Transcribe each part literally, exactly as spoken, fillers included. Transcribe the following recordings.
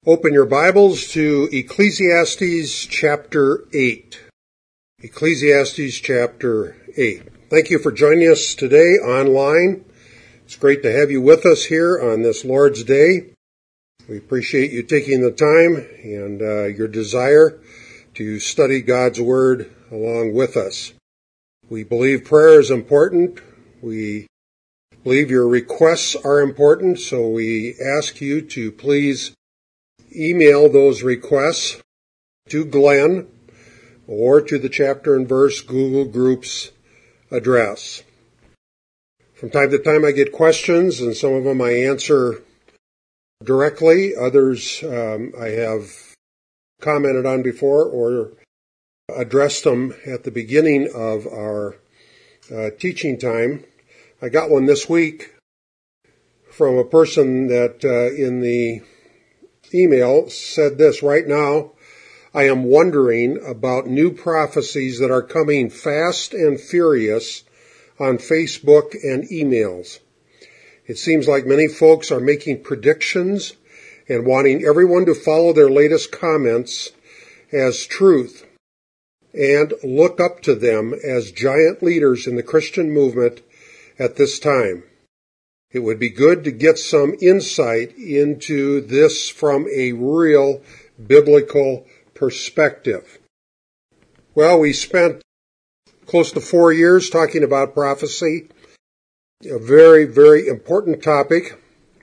Open your Bibles to Ecclesiastes chapter eight. Ecclesiastes chapter eight. Thank you for joining us today online. It's great to have you with us here on this Lord's Day. We appreciate you taking the time and uh, your desire to study God's Word along with us. We believe prayer is important. We believe your requests are important, so we ask you to please email those requests to Glenn or to the Chapter and Verse Google Groups address. From time to time I get questions, and some of them I answer directly. Others um, I have commented on before or addressed them at the beginning of our uh, teaching time. I got one this week from a person that uh, in the email said this: right now, I am wondering about new prophecies that are coming fast and furious on Facebook and emails. It seems like many folks are making predictions and wanting everyone to follow their latest comments as truth and look up to them as giant leaders in the Christian movement at this time. It would be good to get some insight into this from a real biblical perspective. Well, we spent close to four years talking about prophecy, a very, very important topic.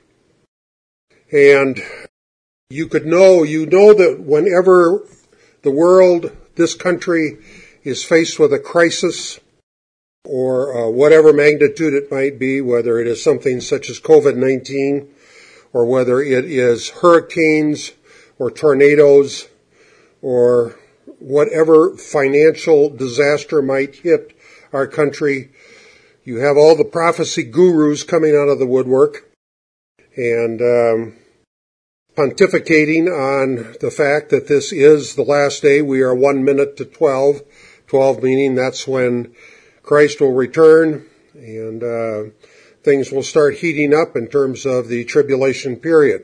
And you could know, you know that whenever the world, this country, is faced with a crisis, or uh, whatever magnitude it might be, whether it is something such as covid nineteen, or whether it is hurricanes or tornadoes, or whatever financial disaster might hit our country, you have all the prophecy gurus coming out of the woodwork and um, pontificating on the fact that this is the last day. We are one minute to twelve, twelve meaning that's when Christ will return, and uh, things will start heating up in terms of the tribulation period.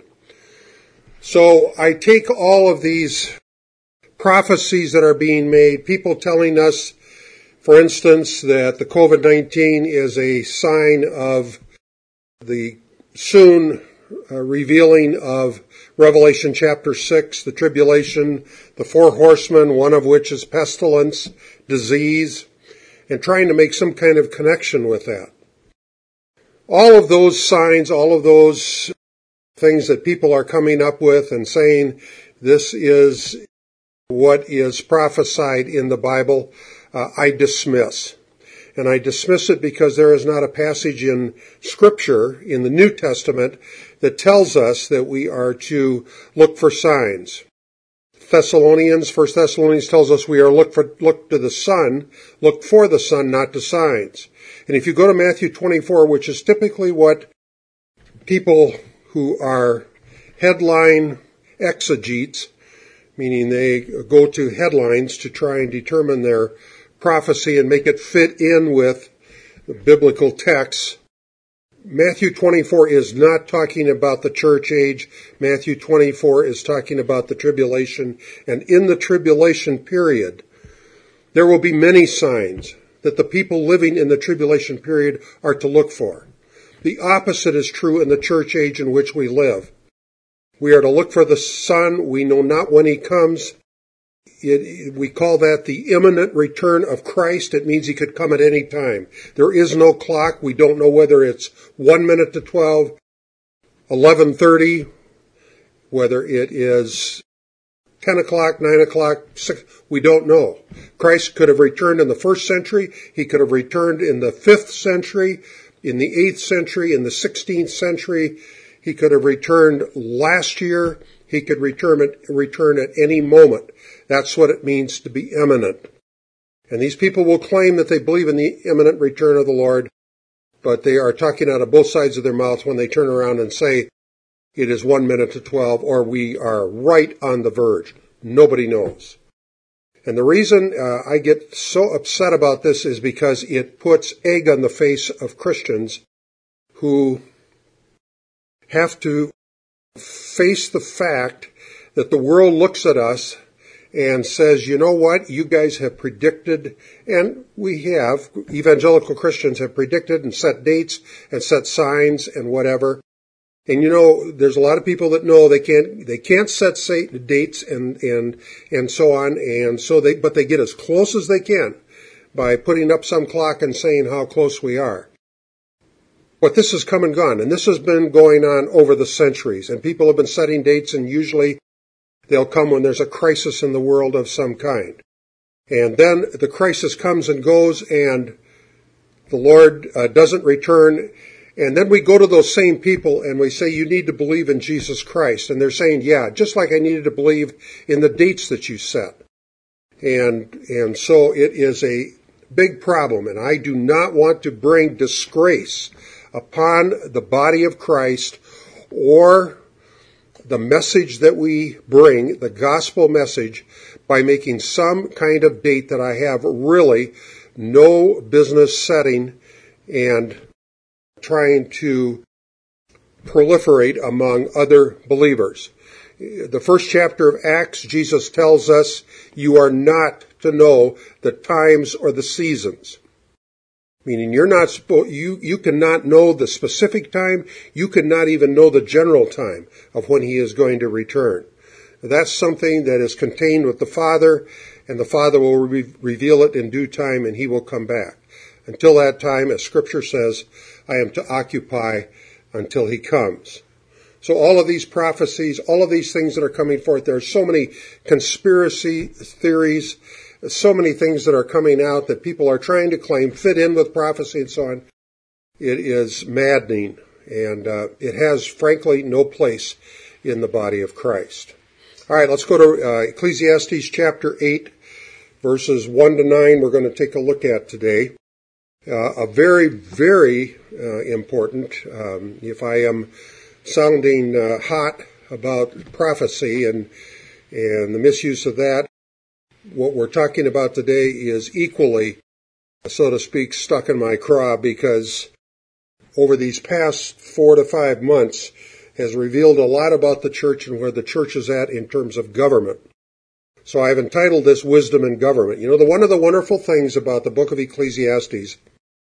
So I take all of these prophecies that are being made, people telling us, for instance, that the covid nineteen is a sign of the soon uh, revealing of Revelation chapter six, the tribulation, the four horsemen, one of which is pestilence, disease, and trying to make some kind of connection with that. All of those signs, all of those things that people are coming up with and saying this is what is prophesied in the Bible, uh, I dismiss. And I dismiss it because there is not a passage in Scripture, in the New Testament, that tells us that we are to look for signs. Thessalonians, First Thessalonians tells us we are look for look to the Son, look for the Son, not to signs. And if you go to Matthew twenty-four, which is typically what people who are headline exegetes, meaning they go to headlines to try and determine their prophecy and make it fit in with the biblical texts, Matthew twenty-four is not talking about the church age. Matthew twenty-four is talking about the tribulation. And in the tribulation period, there will be many signs that the people living in the tribulation period are to look for. The opposite is true in the church age in which we live. We are to look for the Son. We know not when he comes. It, we call that the imminent return of Christ. It means he could come at any time. There is no clock. We don't know whether it's one minute to twelve, eleven thirty, whether it is ten o'clock, nine o'clock, six. We don't know. Christ could have returned in the first century. He could have returned in the fifth century, in the eighth century, in the sixteenth century. He could have returned last year. He could return at, return at any moment. That's what it means to be imminent. And these people will claim that they believe in the imminent return of the Lord, but they are talking out of both sides of their mouths when they turn around and say it is one minute to twelve, or we are right on the verge. Nobody knows. And the reason uh, I get so upset about this is because it puts egg on the face of Christians who have to face the fact that the world looks at us and says, you know what, you guys have predicted, and we have, evangelical Christians have predicted and set dates and set signs and whatever. And you know, there's a lot of people that know they can't, they can't set dates and, and, and so on, and so they, but they get as close as they can by putting up some clock and saying how close we are. But this has come and gone, and this has been going on over the centuries, and people have been setting dates, and usually they'll come when there's a crisis in the world of some kind. And then the crisis comes and goes, and the Lord uh, doesn't return. And then we go to those same people and we say, you need to believe in Jesus Christ. And they're saying, yeah, just like I needed to believe in the dates that you set. And, and so it is a big problem. And I do not want to bring disgrace upon the body of Christ or the message that we bring, the gospel message, by making some kind of date that I have really no business setting and trying to proliferate among other believers. The first chapter of Acts, Jesus tells us you are not to know the times or the seasons. Meaning you're not supposed, you, you cannot know the specific time. You cannot even know the general time of when he is going to return. That's something that is contained with the Father, and the Father will re- reveal it in due time, and he will come back. Until that time, as Scripture says, I am to occupy until he comes. So all of these prophecies, all of these things that are coming forth, there are so many conspiracy theories, so many things that are coming out that people are trying to claim fit in with prophecy and so on. It is maddening, and uh, it has, frankly, no place in the body of Christ. All right, let's go to uh, Ecclesiastes chapter eight, verses one to nine. We're going to take a look at today. Uh, a very, very uh, important, um, if I am sounding uh, hot about prophecy and and the misuse of that, what we're talking about today is equally, so to speak, stuck in my craw, because over these past four to five months has revealed a lot about the church and where the church is at in terms of government. So I've entitled this Wisdom in Government. You know, the one of the wonderful things about the book of Ecclesiastes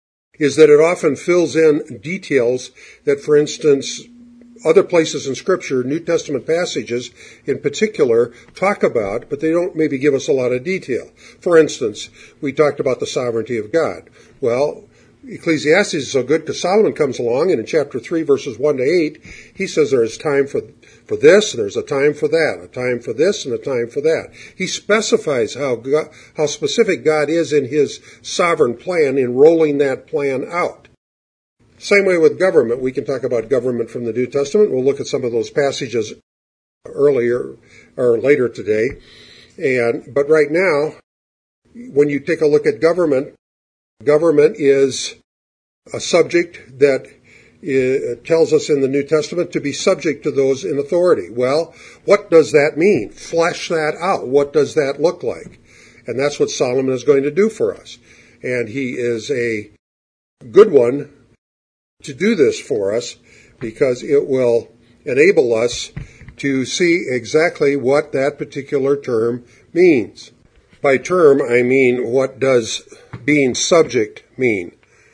is that it often fills in details that, for instance, other places in Scripture, New Testament passages in particular, talk about, but they don't maybe give us a lot of detail. For instance, we talked about the sovereignty of God. Well, Ecclesiastes is so good because Solomon comes along, and in chapter three, verses one to eight, he says there is time for, for this, and there's a time for that, a time for this, and a time for that. He specifies how God, how specific God is in his sovereign plan in rolling that plan out. Same way with government. We can talk about government from the New Testament. We'll look at some of those passages earlier or later today. And but right now, when you take a look at government, government is a subject that uh, tells us in the New Testament to be subject to those in authority. Well, what does that mean? Flesh that out. What does that look like? And that's what Solomon is going to do for us. And he is a good one to do this for us, because it will enable us to see exactly what that particular term means. By term, I mean, what does being subject mean?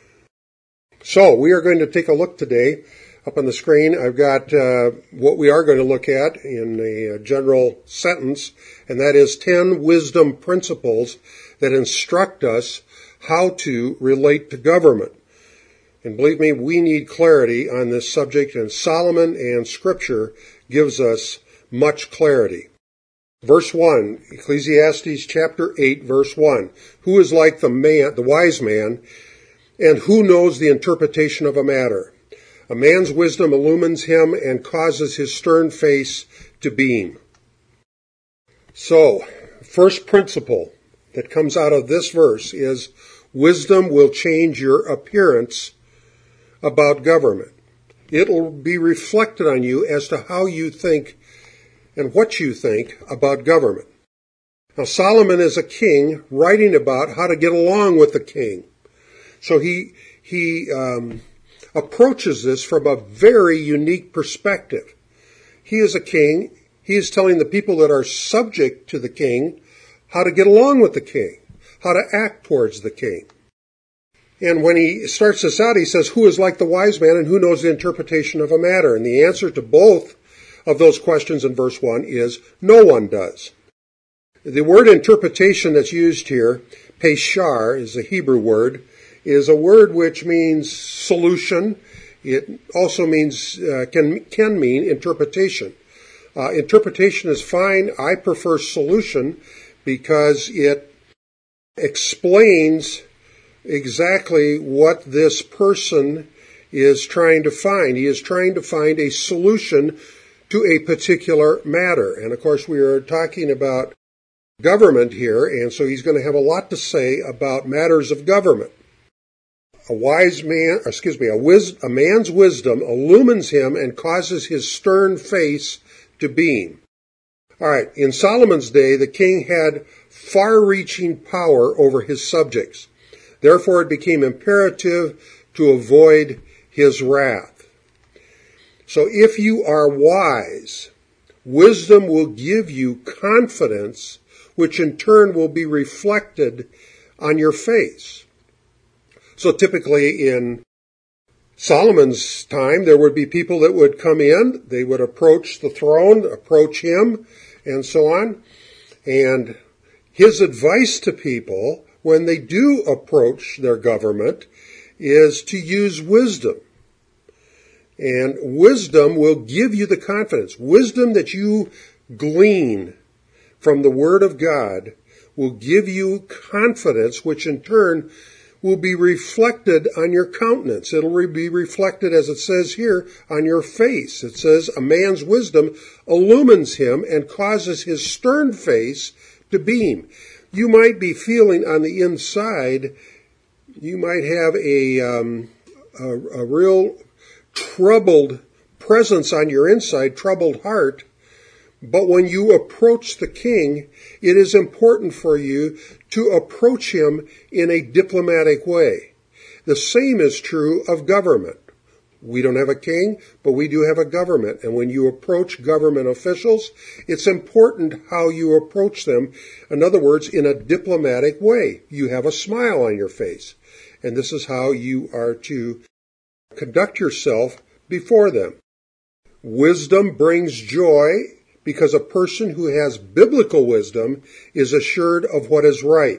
So, we are going to take a look today. Up on the screen, I've got uh, what we are going to look at in a general sentence, and that is ten wisdom principles that instruct us how to relate to government. And believe me, we need clarity on this subject, and Solomon and Scripture gives us much clarity. Verse one, Ecclesiastes chapter eight, verse one. Who is like the man, the wise man, and who knows the interpretation of a matter? A man's wisdom illumines him and causes his stern face to beam. So, first principle that comes out of this verse is wisdom will change your appearance about government. It'll be reflected on you as to how you think and what you think about government. Now, Solomon is a king writing about how to get along with the king. So he he um, approaches this from a very unique perspective. He is a king. He is telling the people that are subject to the king how to get along with the king, how to act towards the king. And when he starts this out, he says, who is like the wise man and who knows the interpretation of a matter? And the answer to both of those questions in verse one is no one does. The word interpretation that's used here, peshar, is a Hebrew word, is a word which means solution. It also means, uh, can, can mean interpretation. Uh, interpretation is fine. I prefer solution because it explains exactly what this person is trying to find. He is trying to find a solution to a particular matter. And of course, we are talking about government here, and so he's going to have a lot to say about matters of government. A wise man, excuse me, a, wis- a man's wisdom illumines him and causes his stern face to beam. All right, in Solomon's day, the king had far-reaching power over his subjects. Therefore, it became imperative to avoid his wrath. So if you are wise, wisdom will give you confidence, which in turn will be reflected on your face. So typically in Solomon's time, there would be people that would come in, they would approach the throne, approach him, and so on. And his advice to people when they do approach their government is to use wisdom. And wisdom will give you the confidence. Wisdom that you glean from the Word of God will give you confidence, which in turn will be reflected on your countenance. It'll be reflected, as it says here, on your face. It says, a man's wisdom illumines him and causes his stern face to beam. You might be feeling on the inside, you might have a, um, a, a real troubled presence on your inside, troubled heart. But when you approach the king, it is important for you to approach him in a diplomatic way. The same is true of government. We don't have a king, but we do have a government. And when you approach government officials, it's important how you approach them. In other words, in a diplomatic way. You have a smile on your face. And this is how you are to conduct yourself before them. Wisdom brings joy because a person who has biblical wisdom is assured of what is right.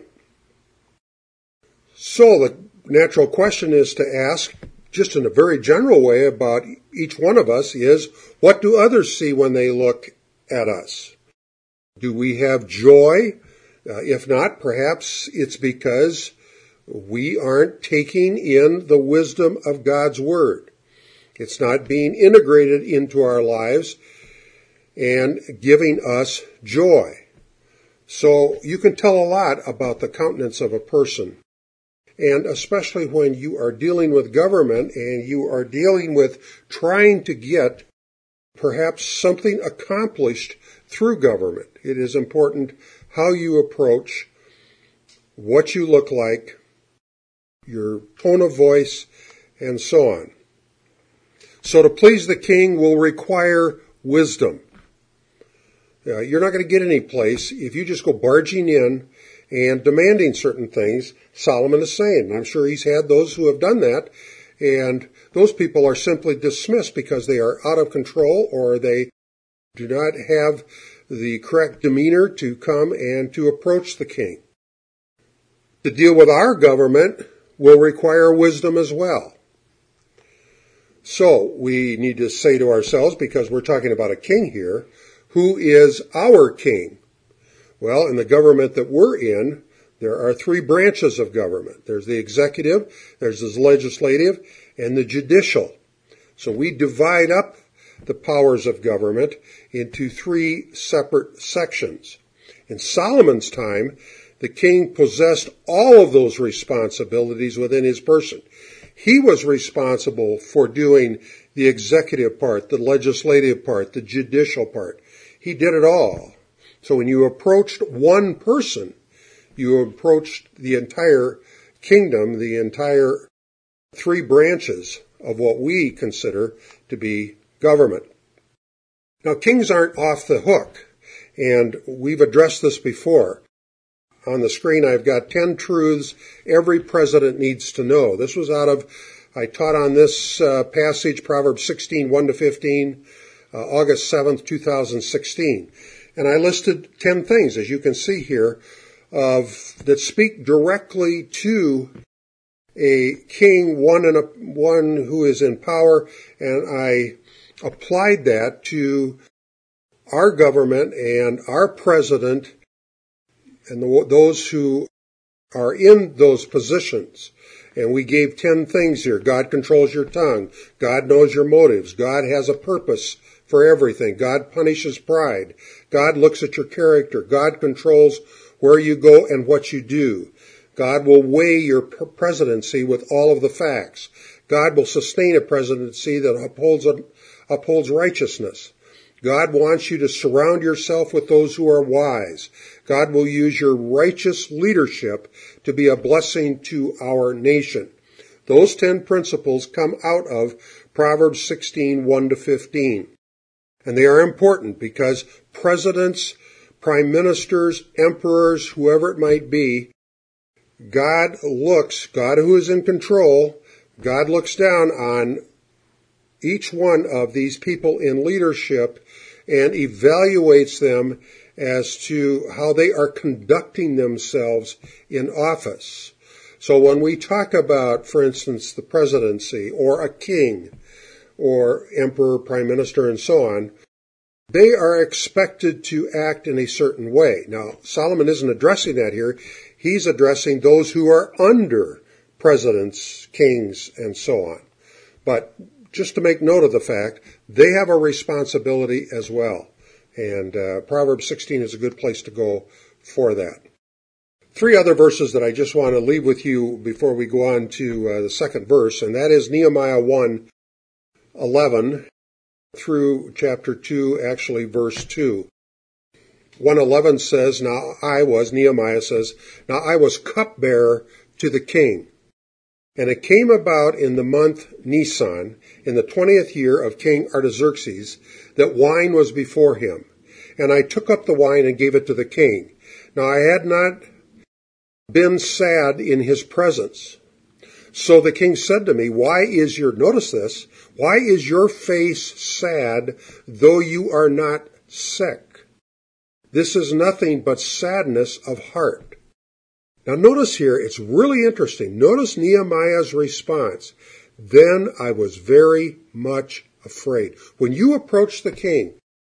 So the natural question is to ask, just in a very general way about each one of us, is what do others see when they look at us? Do we have joy? Uh, if not, perhaps it's because we aren't taking in the wisdom of God's Word. It's not being integrated into our lives and giving us joy. So you can tell a lot about the countenance of a person. And especially when you are dealing with government and you are dealing with trying to get perhaps something accomplished through government. It is important how you approach, what you look like, your tone of voice, and so on. So to please the king will require wisdom. Uh, you're not going to get any place if you just go barging in and demanding certain things. Solomon is saying, I'm sure he's had those who have done that, and those people are simply dismissed because they are out of control or they do not have the correct demeanor to come and to approach the king. To deal with our government will require wisdom as well. So we need to say to ourselves, because we're talking about a king here, who is our king? Well, in the government that we're in, there are three branches of government. There's the executive, there's the legislative, and the judicial. So we divide up the powers of government into three separate sections. In Solomon's time, the king possessed all of those responsibilities within his person. He was responsible for doing the executive part, the legislative part, the judicial part. He did it all. So when you approached one person, you approached the entire kingdom, the entire three branches of what we consider to be government. Now, kings aren't off the hook, and we've addressed this before. On the screen, I've got ten truths every president needs to know. This was out of, I taught on this uh, passage, Proverbs sixteen, one to fifteen, uh, August seventh, two thousand sixteen. And I listed ten things, as you can see here, of that speak directly to a king, one and a, one who is in power, and I applied that to our government and our president and the, those who are in those positions. And we gave ten things here. God controls your tongue. God knows your motives. God has a purpose for everything. God punishes pride. God looks at your character. God controls where you go and what you do. God will weigh your presidency with all of the facts. God will sustain a presidency that upholds, upholds righteousness. God wants you to surround yourself with those who are wise. God will use your righteous leadership to be a blessing to our nation. Those ten principles come out of Proverbs sixteen, one to fifteen. And they are important because presidents, prime ministers, emperors, whoever it might be, God looks, God who is in control, God looks down on each one of these people in leadership and evaluates them as to how they are conducting themselves in office. So when we talk about, for instance, the presidency or a king or emperor, prime minister, and so on, they are expected to act in a certain way. Now, Solomon isn't addressing that here. He's addressing those who are under presidents, kings, and so on. But just to make note of the fact, they have a responsibility as well. And uh, Proverbs sixteen is a good place to go for that. Three other verses that I just want to leave with you before we go on to uh, the second verse, and that is Nehemiah one eleven through chapter two, actually verse two. one eleven says, Now I was, Nehemiah says, Now I was cupbearer to the king. And it came about in the month Nisan, in the twentieth year of King Artaxerxes, that wine was before him. And I took up the wine and gave it to the king. Now I had not been sad in his presence. So the king said to me, Why is your, notice this, why is your face sad, though you are not sick? This is nothing but sadness of heart. Now notice here, it's really interesting. Notice Nehemiah's response. Then I was very much afraid. When you approach the king,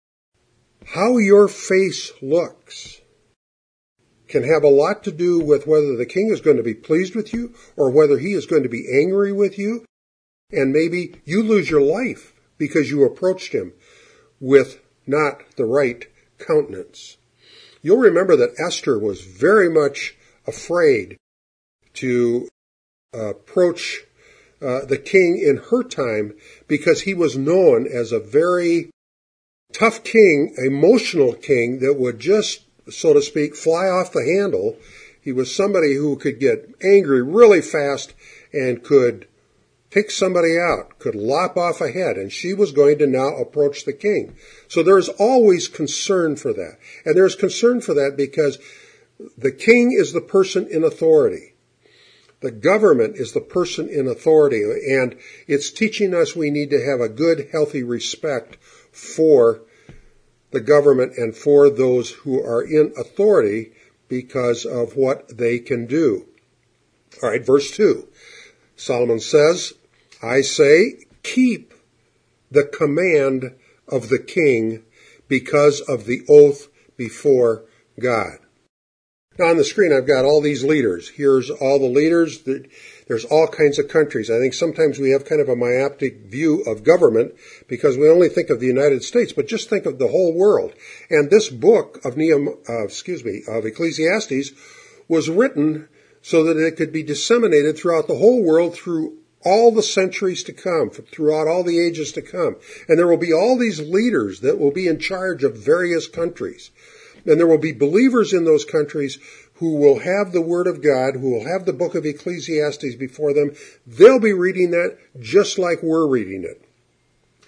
how your face looks can have a lot to do with whether the king is going to be pleased with you or whether he is going to be angry with you. And maybe you lose your life because you approached him with not the right countenance. You'll remember that Esther was very much afraid to uh, approach uh, the king in her time because he was known as a very tough king, emotional king that would just, so to speak, fly off the handle. He was somebody who could get angry really fast and could take somebody out, could lop off a head, and she was going to now approach the king. So there's always concern for that. And there's concern for that because the king is the person in authority. The government is the person in authority, and it's teaching us we need to have a good, healthy respect for the government and for those who are in authority because of what they can do. All right, verse two. Solomon says, I say, keep the command of the king because of the oath before God. Now on the screen I've got all these leaders. Here's all the leaders. There's all kinds of countries. I think sometimes we have kind of a myopic view of government because we only think of the United States, but just think of the whole world. And this book of Nehemiah, uh, excuse me, of Ecclesiastes was written so that it could be disseminated throughout the whole world through all the centuries to come, throughout all the ages to come. And there will be all these leaders that will be in charge of various countries. And there will be believers in those countries who will have the Word of God, who will have the book of Ecclesiastes before them. They'll be reading that just like we're reading it.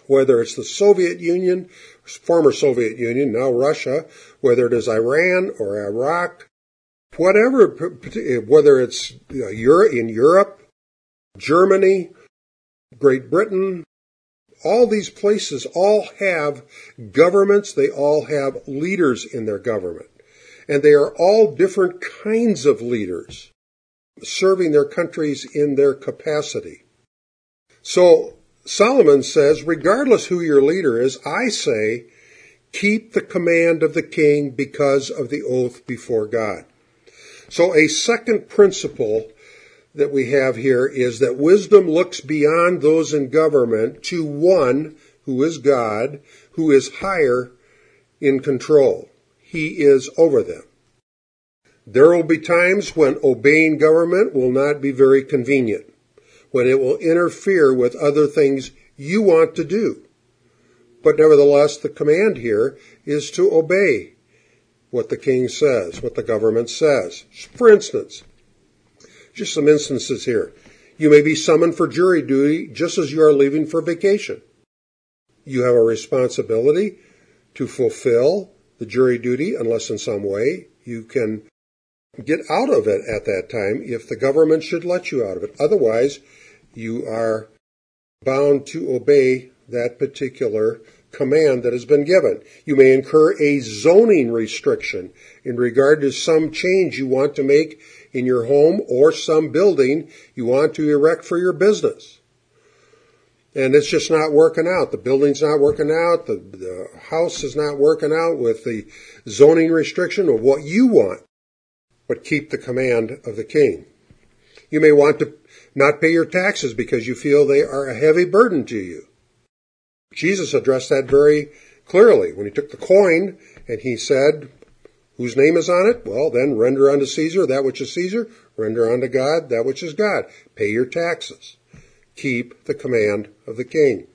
whether it's the Soviet Union, former Soviet Union, now Russia, whether it is Iran or Iraq, whatever, whether it's in Europe, Germany, Great Britain, all these places all have governments, they all have leaders in their government. And they are all different kinds of leaders, serving their countries in their capacity. So Solomon says, regardless who your leader is, I say, keep the command of the king because of the oath before God. So a second principle that we have here is that wisdom looks beyond those in government to one who is God, who is higher in control. He is over them. There will be times when obeying government will not be very convenient, when it will interfere with other things you want to do. But nevertheless, the command here is to obey what the king says, what the government says. For instance, just some instances here. You may be summoned for jury duty just as you are leaving for vacation. You have a responsibility to fulfill the jury duty unless in some way you can get out of it at that time if the government should let you out of it. Otherwise, you are bound to obey that particular command that has been given. You may incur a zoning restriction in regard to some change you want to make in your home or some building you want to erect for your business. And it's just not working out. The building's not working out. The, the house is not working out with the zoning restriction of what you want. But keep the command of the king. You may want to not pay your taxes because you feel they are a heavy burden to you. Jesus addressed that very clearly when he took the coin and he said, whose name is on it? Well, then render unto Caesar that which is Caesar, render unto God that which is God. Pay your taxes. Keep the command of the king.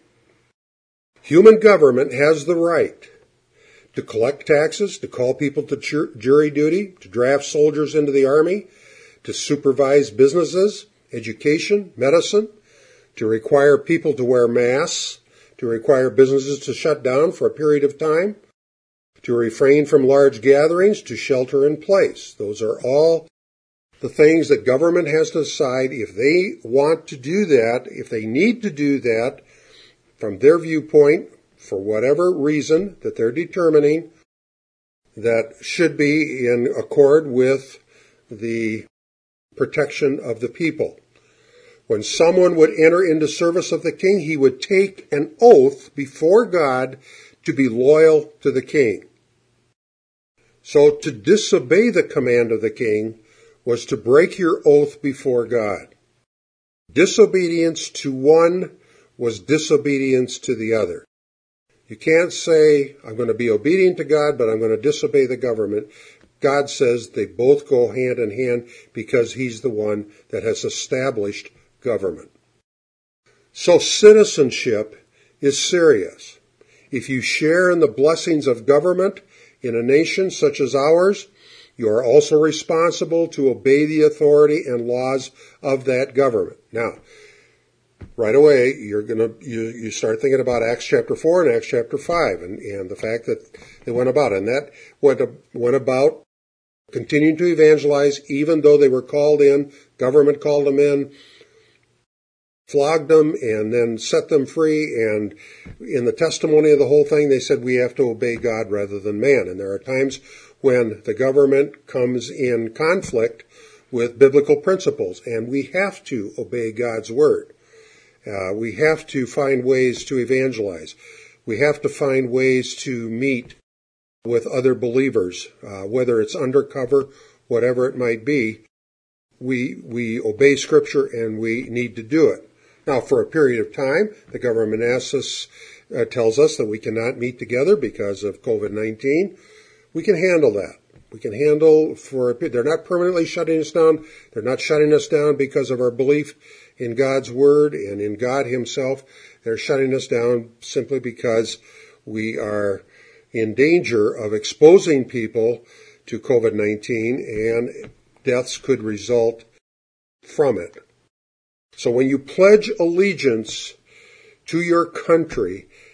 Human government has the right to collect taxes, to call people to jury duty, to draft soldiers into the army, to supervise businesses, education, medicine, to require people to wear masks, to require businesses to shut down for a period of time, to refrain from large gatherings, to shelter in place. Those are all the things that government has to decide if they want to do that, if they need to do that from their viewpoint, for whatever reason that they're determining, that should be in accord with the protection of the people. When someone would enter into service of the king, he would take an oath before God to be loyal to the king. So to disobey the command of the king was to break your oath before God. Disobedience to one was disobedience to the other. You can't say, I'm going to be obedient to God, but I'm going to disobey the government. God says they both go hand in hand because he's the one that has established government. So citizenship is serious. If you share in the blessings of government in a nation such as ours, you are also responsible to obey the authority and laws of that government. Now, right away, you're gonna you, you start thinking about Acts chapter four and Acts chapter five, and, and the fact that they went about, and that went went about continuing to evangelize, even though they were called in. Government called them in, flogged them, and then set them free. And in the testimony of the whole thing, they said we have to obey God rather than man. And there are times when the government comes in conflict with biblical principles, and we have to obey God's word. Uh, we have to find ways to evangelize. We have to find ways to meet with other believers, uh, whether it's undercover, whatever it might be. We we obey Scripture, and we need to do it. Now, for a period of time, the government asks us, uh, tells us that we cannot meet together because of covid nineteen. We can handle that. We can handle for a period. They're not permanently shutting us down. They're not shutting us down because of our belief in God's Word and in God Himself. They're shutting us down simply because we are in danger of exposing people to covid nineteen, and deaths could result from it. So when you pledge allegiance to your country,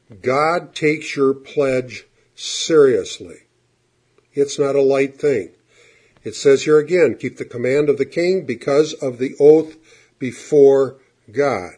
God takes your pledge seriously. It's not a light thing. It says here again, keep the command of the king because of the oath before God.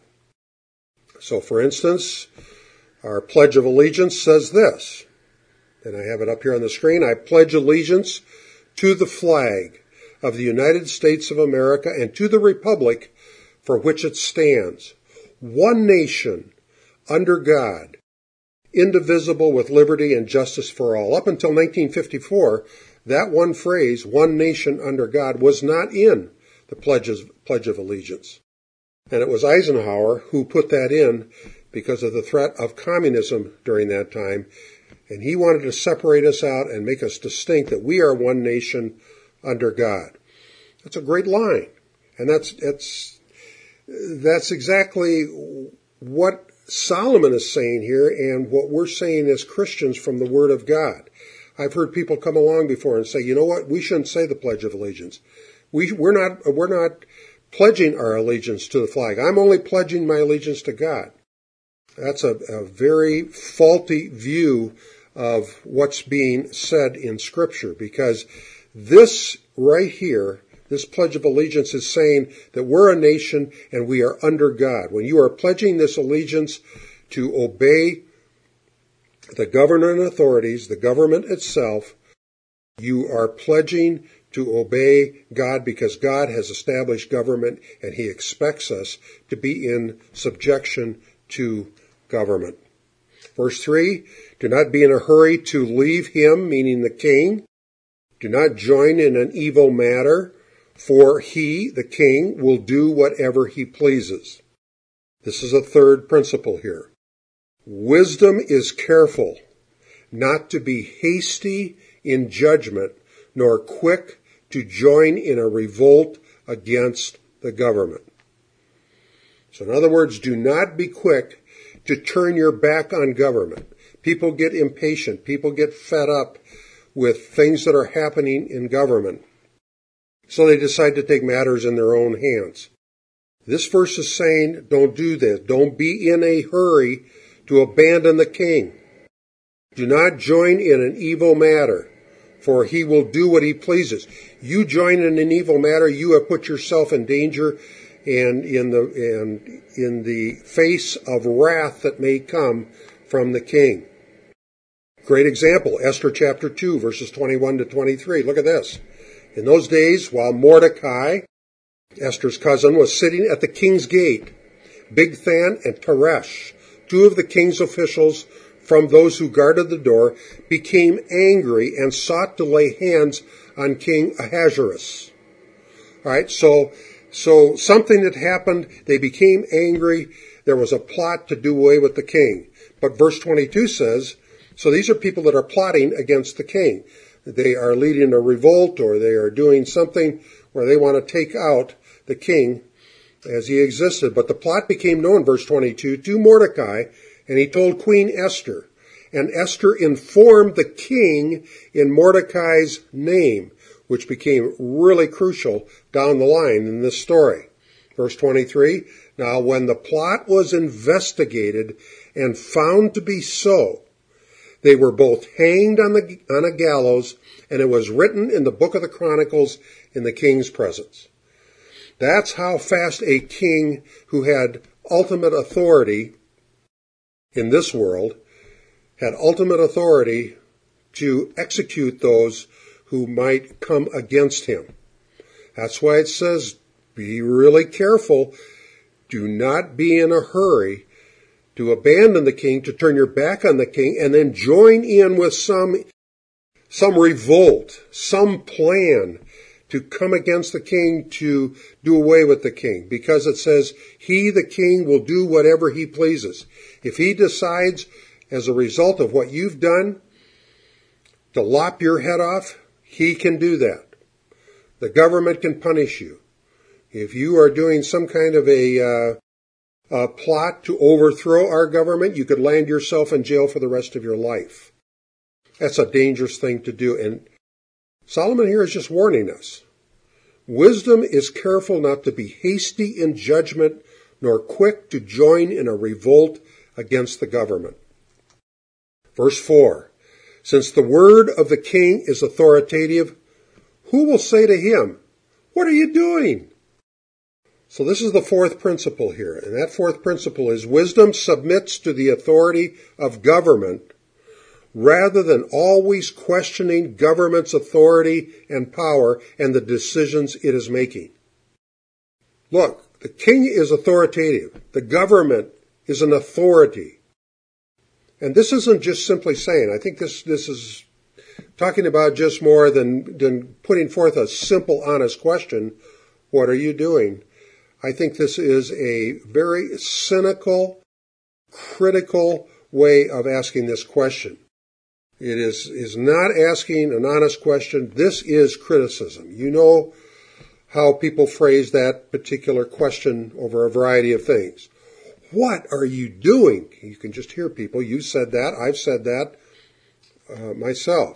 So, for instance, our Pledge of Allegiance says this, and I have it up here on the screen. I pledge allegiance to the flag of the United States of America and to the republic for which it stands, one nation, under God, indivisible, with liberty and justice for all. Up until nineteen fifty-four, that one phrase, one nation under God, was not in the Pledges, Pledge of Allegiance. And it was Eisenhower who put that in because of the threat of communism during that time. And he wanted to separate us out and make us distinct, that we are one nation under God. That's a great line. And that's, that's, that's exactly what Solomon is saying here and what we're saying as Christians from the Word of God. I've heard people come along before and say, you know what, we shouldn't say the Pledge of Allegiance. We, we're not, we're not pledging our allegiance to the flag. I'm only pledging my allegiance to God. That's a, a very faulty view of what's being said in Scripture, because this right here, this Pledge of Allegiance is saying that we're a nation and we are under God. When you are pledging this allegiance to obey the governing authorities, the government itself, you are pledging to obey God because God has established government and He expects us to be in subjection to government. Verse three, do not be in a hurry to leave him, meaning the king. Do not join in an evil matter, for he, the king, will do whatever he pleases. This is a third principle here. Wisdom is careful not to be hasty in judgment, nor quick to join in a revolt against the government. So in other words, do not be quick to turn your back on government. People get impatient. People get fed up with things that are happening in government. So they decide to take matters in their own hands. This verse is saying, don't do this. Don't be in a hurry to abandon the king. Do not join in an evil matter, for he will do what he pleases. You join in an evil matter, you have put yourself in danger and in the and in the face of wrath that may come from the king. Great example, Esther chapter two, verses twenty-one to twenty-three. Look at this. In those days, while Mordecai, Esther's cousin, was sitting at the king's gate, Bigthan and Teresh, two of the king's officials from those who guarded the door, became angry and sought to lay hands on King Ahasuerus. All right, so so something had happened. They became angry. There was a plot to do away with the king. But verse twenty-two says, so these are people that are plotting against the king. They are leading a revolt, or they are doing something where they want to take out the king as he existed. But the plot became known, verse twenty-two, to Mordecai, and he told Queen Esther. And Esther informed the king in Mordecai's name, which became really crucial down the line in this story. Verse twenty-three, now when the plot was investigated and found to be so, they were both hanged on the on a gallows, and it was written in the book of the Chronicles in the king's presence. That's how fast a king who had ultimate authority in this world had ultimate authority to execute those who might come against him. That's why it says, be really careful. Do not be in a hurry to abandon the king, to turn your back on the king, and then join in with some, some revolt, some plan to come against the king, to do away with the king. Because it says, he, the king, will do whatever he pleases. If he decides, as a result of what you've done, to lop your head off, he can do that. The government can punish you. If you are doing some kind of a, uh, a plot to overthrow our government, you could land yourself in jail for the rest of your life. That's a dangerous thing to do. And Solomon here is just warning us. Wisdom is careful not to be hasty in judgment, nor quick to join in a revolt against the government. Verse four, since the word of the king is authoritative, who will say to him, what are you doing? So this is the fourth principle here. And that fourth principle is wisdom submits to the authority of government rather than always questioning government's authority and power and the decisions it is making. Look, the king is authoritative. The government is an authority. And this isn't just simply saying, I think this, this is talking about just more than, than putting forth a simple, honest question, what are you doing? I think this is a very cynical, critical way of asking this question. It is, is not asking an honest question. This is criticism. You know how people phrase that particular question over a variety of things. What are you doing? You can just hear people. You said that. I've said that uh, myself.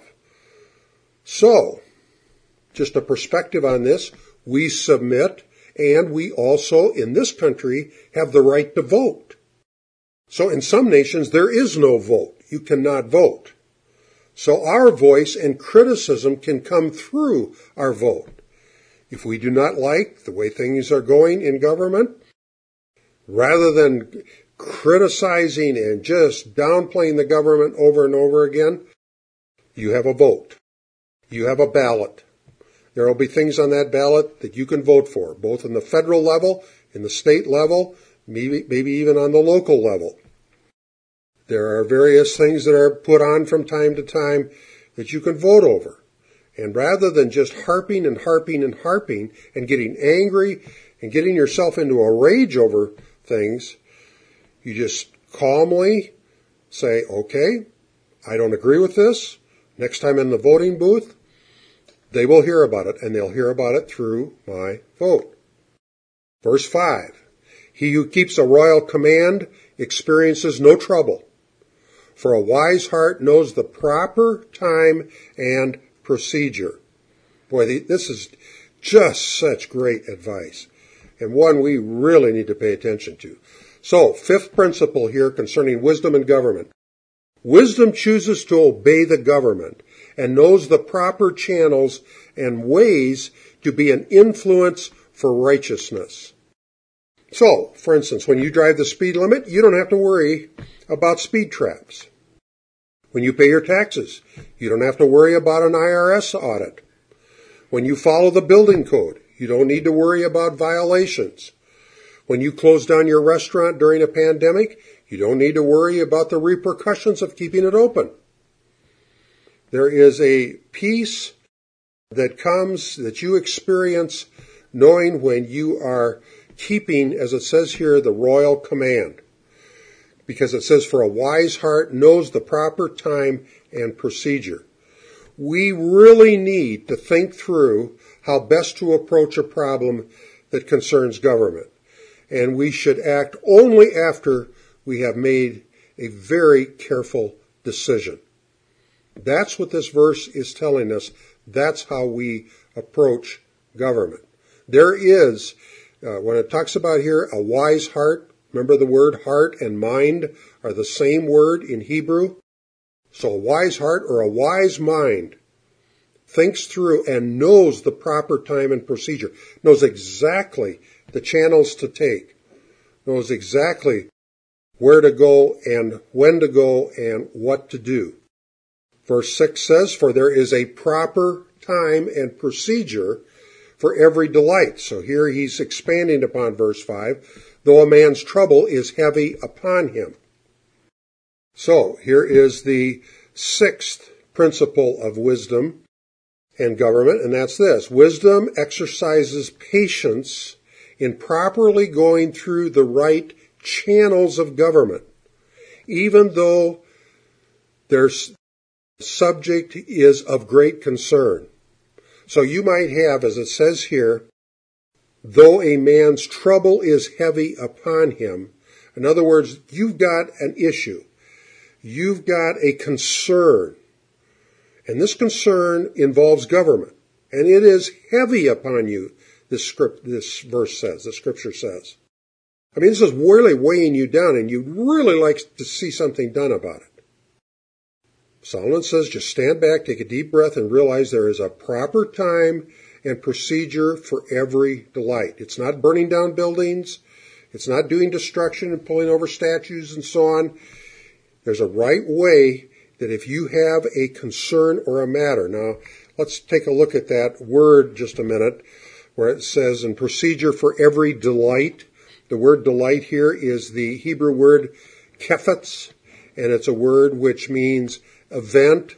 So, just a perspective on this. We submit, and we also, in this country, have the right to vote. So in some nations, there is no vote. You cannot vote. So our voice and criticism can come through our vote. If we do not like the way things are going in government, rather than criticizing and just downplaying the government over and over again, you have a vote. You have a ballot. There will be things on that ballot that you can vote for, both in the federal level, in the state level, maybe, maybe even on the local level. There are various things that are put on from time to time that you can vote over. And rather than just harping and harping and harping and getting angry and getting yourself into a rage over things, you just calmly say, okay, I don't agree with this. Next time in the voting booth, they will hear about it, and they'll hear about it through my vote. Verse five, he who keeps a royal command experiences no trouble, for a wise heart knows the proper time and procedure. Boy, this is just such great advice, and one we really need to pay attention to. So, fifth principle here concerning wisdom and government. Wisdom chooses to obey the government and knows the proper channels and ways to be an influence for righteousness. So, for instance, when you drive the speed limit, you don't have to worry about speed traps. When you pay your taxes, you don't have to worry about an I R S audit. When you follow the building code, you don't need to worry about violations. When you close down your restaurant during a pandemic, you don't need to worry about the repercussions of keeping it open. There is a peace that comes, that you experience knowing when you are keeping, as it says here, the royal command. Because it says, for a wise heart knows the proper time and procedure. We really need to think through how best to approach a problem that concerns government. And we should act only after we have made a very careful decision. That's what this verse is telling us. That's how we approach government. There is, uh, when it talks about here, a wise heart, remember the word heart and mind are the same word in Hebrew. So a wise heart or a wise mind thinks through and knows the proper time and procedure, knows exactly the channels to take, knows exactly where to go and when to go and what to do. Verse six says, for there is a proper time and procedure for every delight. So here he's expanding upon verse five, though a man's trouble is heavy upon him. So here is the sixth principle of wisdom and government, and that's this. Wisdom exercises patience in properly going through the right channels of government, even though there's subject is of great concern. So you might have, as it says here, though a man's trouble is heavy upon him. In other words, you've got an issue. You've got a concern. And this concern involves government. And it is heavy upon you, this script, this verse says, the scripture says. I mean, this is really weighing you down, and you'd really like to see something done about it. Solomon says, just stand back, take a deep breath, and realize there is a proper time and procedure for every delight. It's not burning down buildings. It's not doing destruction and pulling over statues and so on. There's a right way that if you have a concern or a matter. Now, let's take a look at that word just a minute, where it says, in procedure for every delight. The word delight here is the Hebrew word kefetz, and it's a word which means event.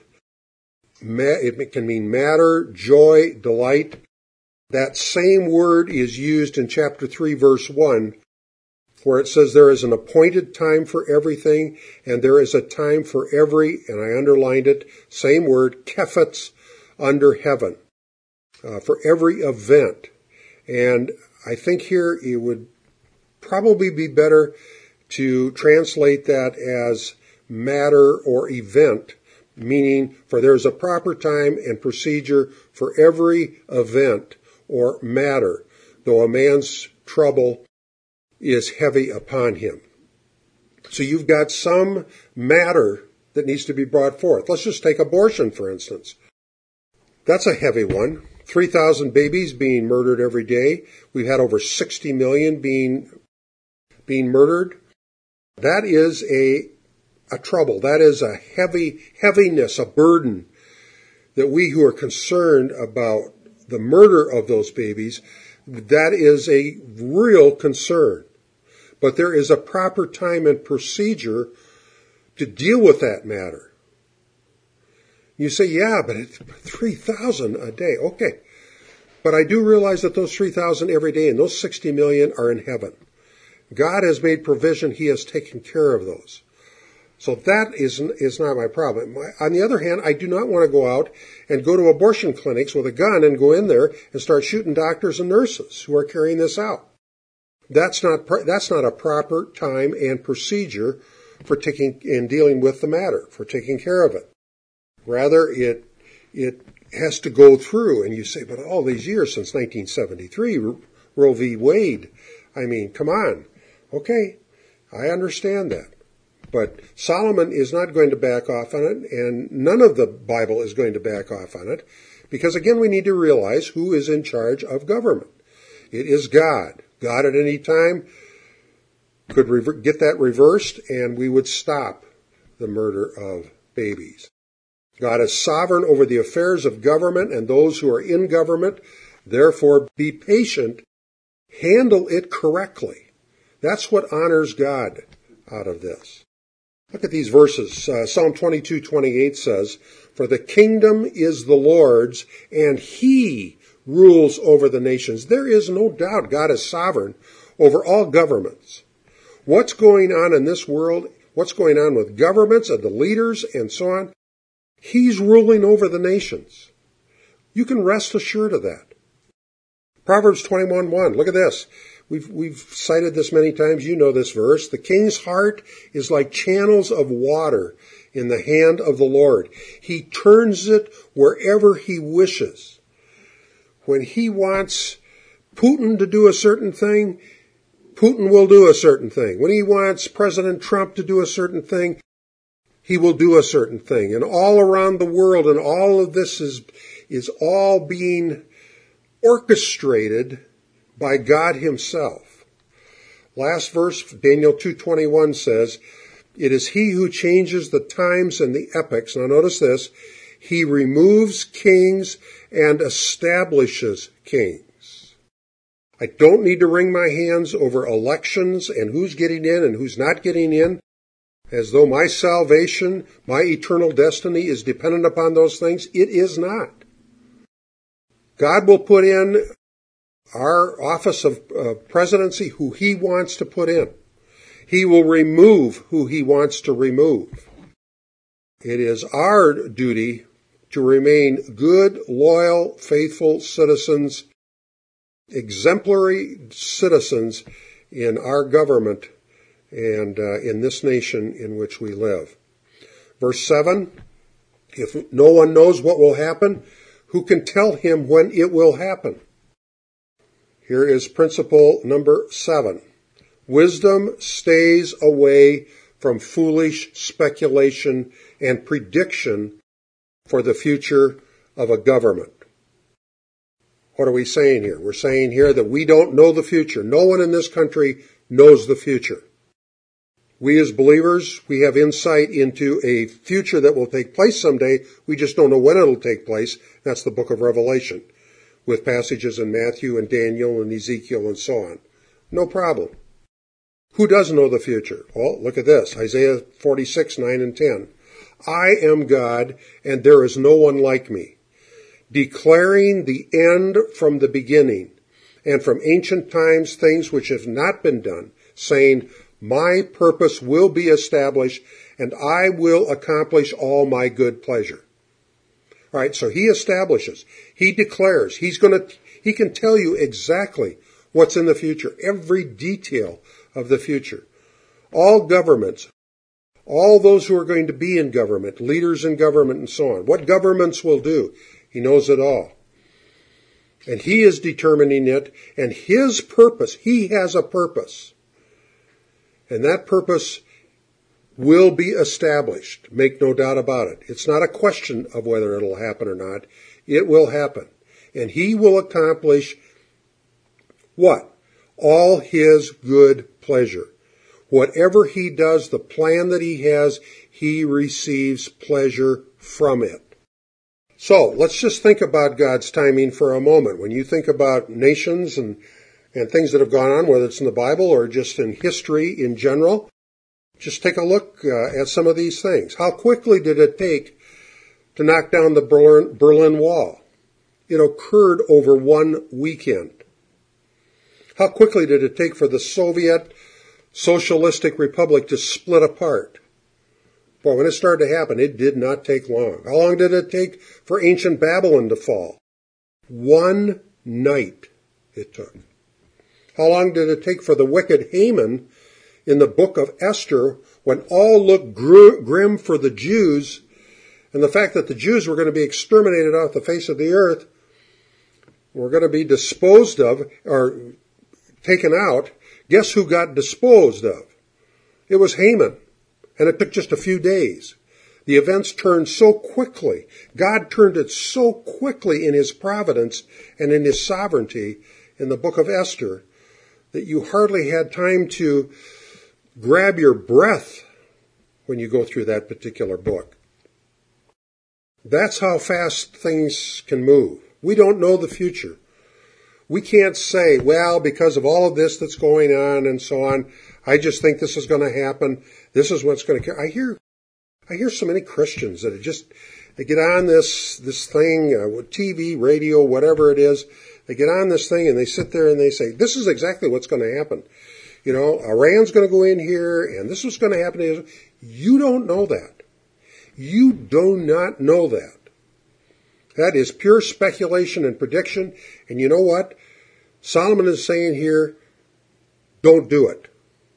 It can mean matter, joy, delight. That same word is used in chapter three, verse one, where it says there is an appointed time for everything, and there is a time for every, and I underlined it, same word, kefetz, under heaven, uh, for every event. And I think here it would probably be better to translate that as matter or event, meaning for there is a proper time and procedure for every event or matter, though a man's trouble is heavy upon him. So you've got some matter that needs to be brought forth. Let's just take abortion, for instance. That's a heavy one. three thousand babies being murdered every day. We've had over sixty million being, being murdered. That is a A trouble. That is a heavy, heaviness, a burden that we who are concerned about the murder of those babies, that is a real concern. But there is a proper time and procedure to deal with that matter. You say, yeah, but it's three thousand a day. Okay. But I do realize that those three thousand every day and those sixty million are in heaven. God has made provision. He has taken care of those. So that is, is not my problem. On the other hand, I do not want to go out and go to abortion clinics with a gun and go in there and start shooting doctors and nurses who are carrying this out. That's not, that's not a proper time and procedure for taking, in dealing with the matter, for taking care of it. Rather, it, it has to go through, and you say, but all these years since nineteen seventy-three, Roe v. Wade, I mean, come on. Okay, I understand that. But Solomon is not going to back off on it, and none of the Bible is going to back off on it, because again, we need to realize who is in charge of government. It is God. God at any time could rever- get that reversed, and we would stop the murder of babies. God is sovereign over the affairs of government and those who are in government. Therefore, be patient. Handle it correctly. That's what honors God out of this. Look at these verses. Uh, Psalm twenty-two twenty-eight says, "For the kingdom is the Lord's, and He rules over the nations." There is no doubt God is sovereign over all governments. What's going on in this world, what's going on with governments and the leaders and so on, He's ruling over the nations. You can rest assured of that. Proverbs twenty-one one, look at this. We've, we've cited this many times. You know this verse. "The king's heart is like channels of water in the hand of the Lord. He turns it wherever he wishes." When he wants Putin to do a certain thing, Putin will do a certain thing. When he wants President Trump to do a certain thing, he will do a certain thing. And all around the world, and all of this is, is all being orchestrated by God himself. Last verse, Daniel two twenty-one says, "It is he who changes the times and the epochs." Now notice this. "He removes kings and establishes kings." I don't need to wring my hands over elections and who's getting in and who's not getting in, as though my salvation, my eternal destiny is dependent upon those things. It is not. God will put in our office of uh, presidency who he wants to put in. He will remove who he wants to remove. It is our duty to remain good, loyal, faithful citizens, exemplary citizens in our government and uh, in this nation in which we live. Verse seven, "If no one knows what will happen, who can tell him when it will happen?" Here is principle number seven. Wisdom stays away from foolish speculation and prediction for the future of a government. What are we saying here? We're saying here that we don't know the future. No one in this country knows the future. We as believers, we have insight into a future that will take place someday. We just don't know when it'll take place. That's the book of Revelation, with passages in Matthew and Daniel and Ezekiel and so on. No problem. Who does know the future? Well, look at this. Isaiah forty-six, nine and ten. I am God, and there is no one like me, declaring the end from the beginning, and from ancient times things which have not been done, saying, my purpose will be established, and I will accomplish all my good pleasure. All right, so he establishes, he declares, he's going to, he can tell you exactly what's in the future, every detail of the future. All governments, all those who are going to be in government, leaders in government and so on, what governments will do, he knows it all. And he is determining it, and his purpose, he has a purpose. And that purpose will be established. Make no doubt about it. It's not a question of whether it'll happen or not. It will happen. And he will accomplish what? All his good pleasure. Whatever he does, the plan that he has, he receives pleasure from it. So let's just think about God's timing for a moment. When you think about nations and and things that have gone on, whether it's in the Bible or just in history in general, just take a look uh, at some of these things. How quickly did it take to knock down the Berlin, Berlin Wall? It occurred over one weekend. How quickly did it take for the Soviet Socialistic Republic to split apart? Well, when it started to happen, it did not take long. How long did it take for ancient Babylon to fall? One night it took. How long did it take for the wicked Haman in the book of Esther, when all looked gr- grim for the Jews, and the fact that the Jews were going to be exterminated off the face of the earth, were going to be disposed of, or taken out, guess who got disposed of? It was Haman, and it took just a few days. The events turned so quickly. God turned it so quickly in his providence and in his sovereignty in the book of Esther that you hardly had time to grab your breath when you go through that particular book. That's how fast things can move. We don't know the future. We can't say, well, because of all of this that's going on and so on, I just think this is going to happen. This is what's going to. I hear, I hear so many Christians that are just they get on this this thing, uh, T V, radio, whatever it is. They get on this thing and they sit there and they say, this is exactly what's going to happen. You know, Iran's going to go in here and this is going to happen to Israel. You don't know that. You do not know that. That is pure speculation and prediction. And you know what? Solomon is saying here, don't do it.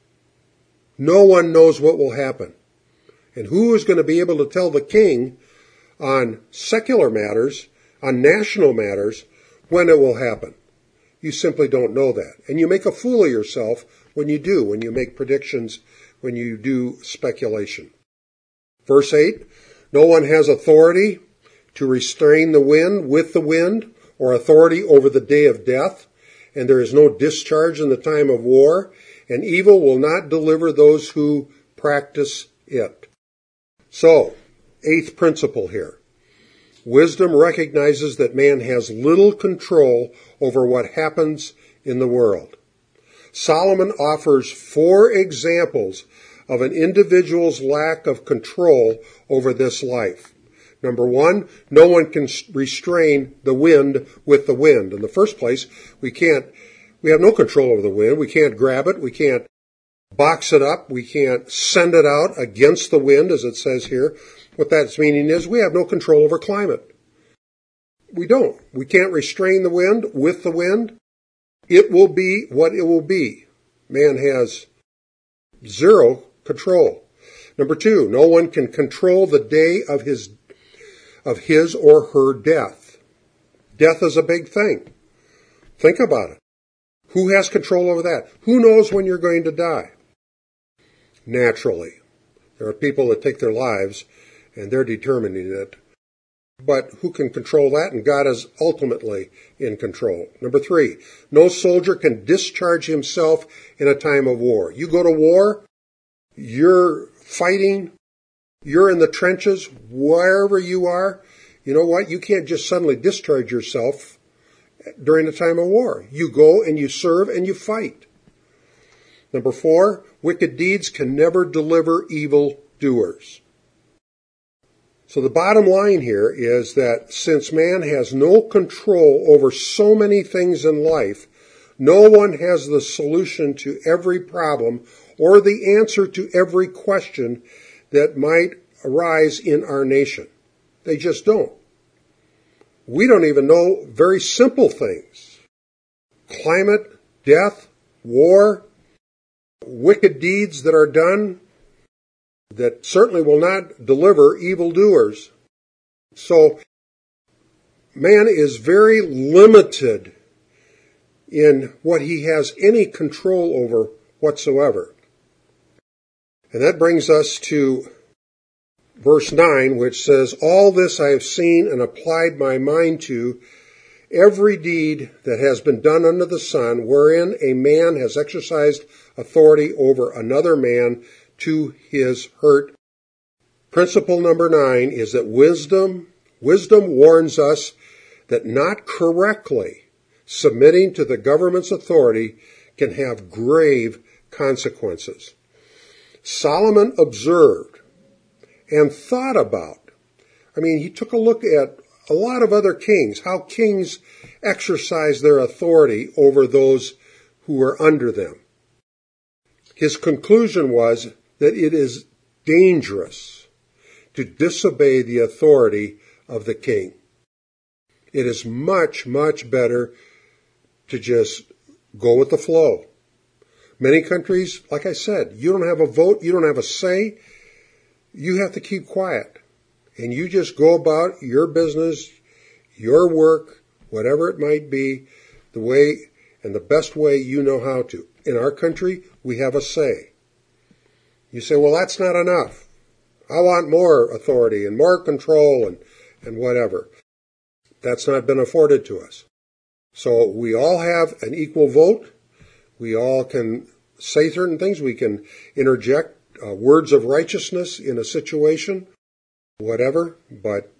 No one knows what will happen. And who is going to be able to tell the king on secular matters, on national matters, when it will happen? You simply don't know that. And you make a fool of yourself when you do, when you make predictions, when you do speculation. Verse eight, no one has authority to restrain the wind with the wind, or authority over the day of death, and there is no discharge in the time of war, and evil will not deliver those who practice it. So, eighth principle here. Wisdom recognizes that man has little control over what happens in the world. Solomon offers four examples of an individual's lack of control over this life. Number one, no one can restrain the wind with the wind. In the first place, we can't, we have no control over the wind. We can't grab it. We can't box it up. We can't send it out against the wind, as it says here. What that's meaning is we have no control over climate. We don't. We can't restrain the wind with the wind. It will be what it will be. Man has zero control. Number two, no one can control the day of his of his or her death. Death is a big thing. Think about it. Who has control over that? Who knows when you're going to die? Naturally. There are people that take their lives, and they're determining it. But who can control that? And God is ultimately in control. Number three, no soldier can discharge himself in a time of war. You go to war, you're fighting, you're in the trenches, wherever you are. You know what? You can't just suddenly discharge yourself during a time of war. You go and you serve and you fight. Number four, wicked deeds can never deliver evil doers. So the bottom line here is that since man has no control over so many things in life, no one has the solution to every problem or the answer to every question that might arise in our nation. They just don't. We don't even know very simple things. Climate, death, war, wicked deeds that are done that certainly will not deliver evildoers. So, man is very limited in what he has any control over whatsoever. And that brings us to verse nine, which says, all this I have seen and applied my mind to, every deed that has been done under the sun, wherein a man has exercised authority over another man to his hurt. Principle number nine is that wisdom, wisdom warns us that not correctly submitting to the government's authority can have grave consequences. Solomon observed and thought about, I mean, he took a look at a lot of other kings, how kings exercise their authority over those who were under them. His conclusion was that it is dangerous to disobey the authority of the king. It is much, much better to just go with the flow. Many countries, like I said, you don't have a vote, you don't have a say, you have to keep quiet. And you just go about your business, your work, whatever it might be, the way and the best way you know how to. In our country, we have a say. You say, well, that's not enough. I want more authority and more control and, and whatever. That's not been afforded to us. So we all have an equal vote. We all can say certain things. We can interject uh, words of righteousness in a situation, whatever, but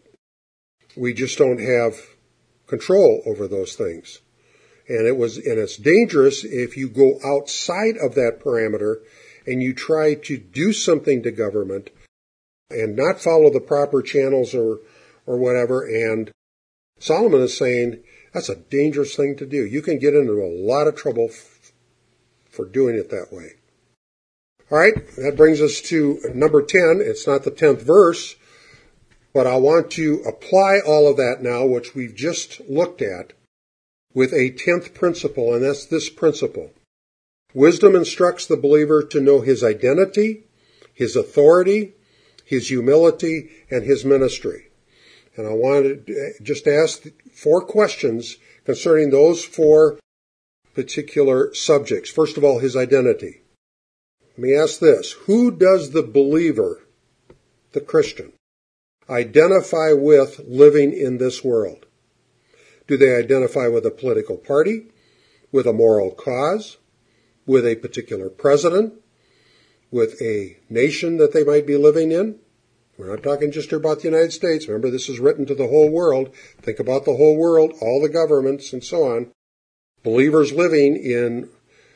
we just don't have control over those things. And it was, and it's dangerous if you go outside of that parameter and you try to do something to government and not follow the proper channels or, or whatever. And Solomon is saying that's a dangerous thing to do. You can get into a lot of trouble f- for doing it that way. All right, that brings us to number ten. It's not the tenth verse, but I want to apply all of that now, which we've just looked at, with a tenth principle, and that's this principle. Wisdom instructs the believer to know his identity, his authority, his humility, and his ministry. And I want to just ask four questions concerning those four particular subjects. First of all, his identity. Let me ask this. Who does the believer, the Christian, identify with living in this world? Do they identify with a political party, with a moral cause, with a particular president, with a nation that they might be living in? We're not talking just about the United States. Remember, this is written to the whole world. Think about the whole world, all the governments, and so on. Believers living in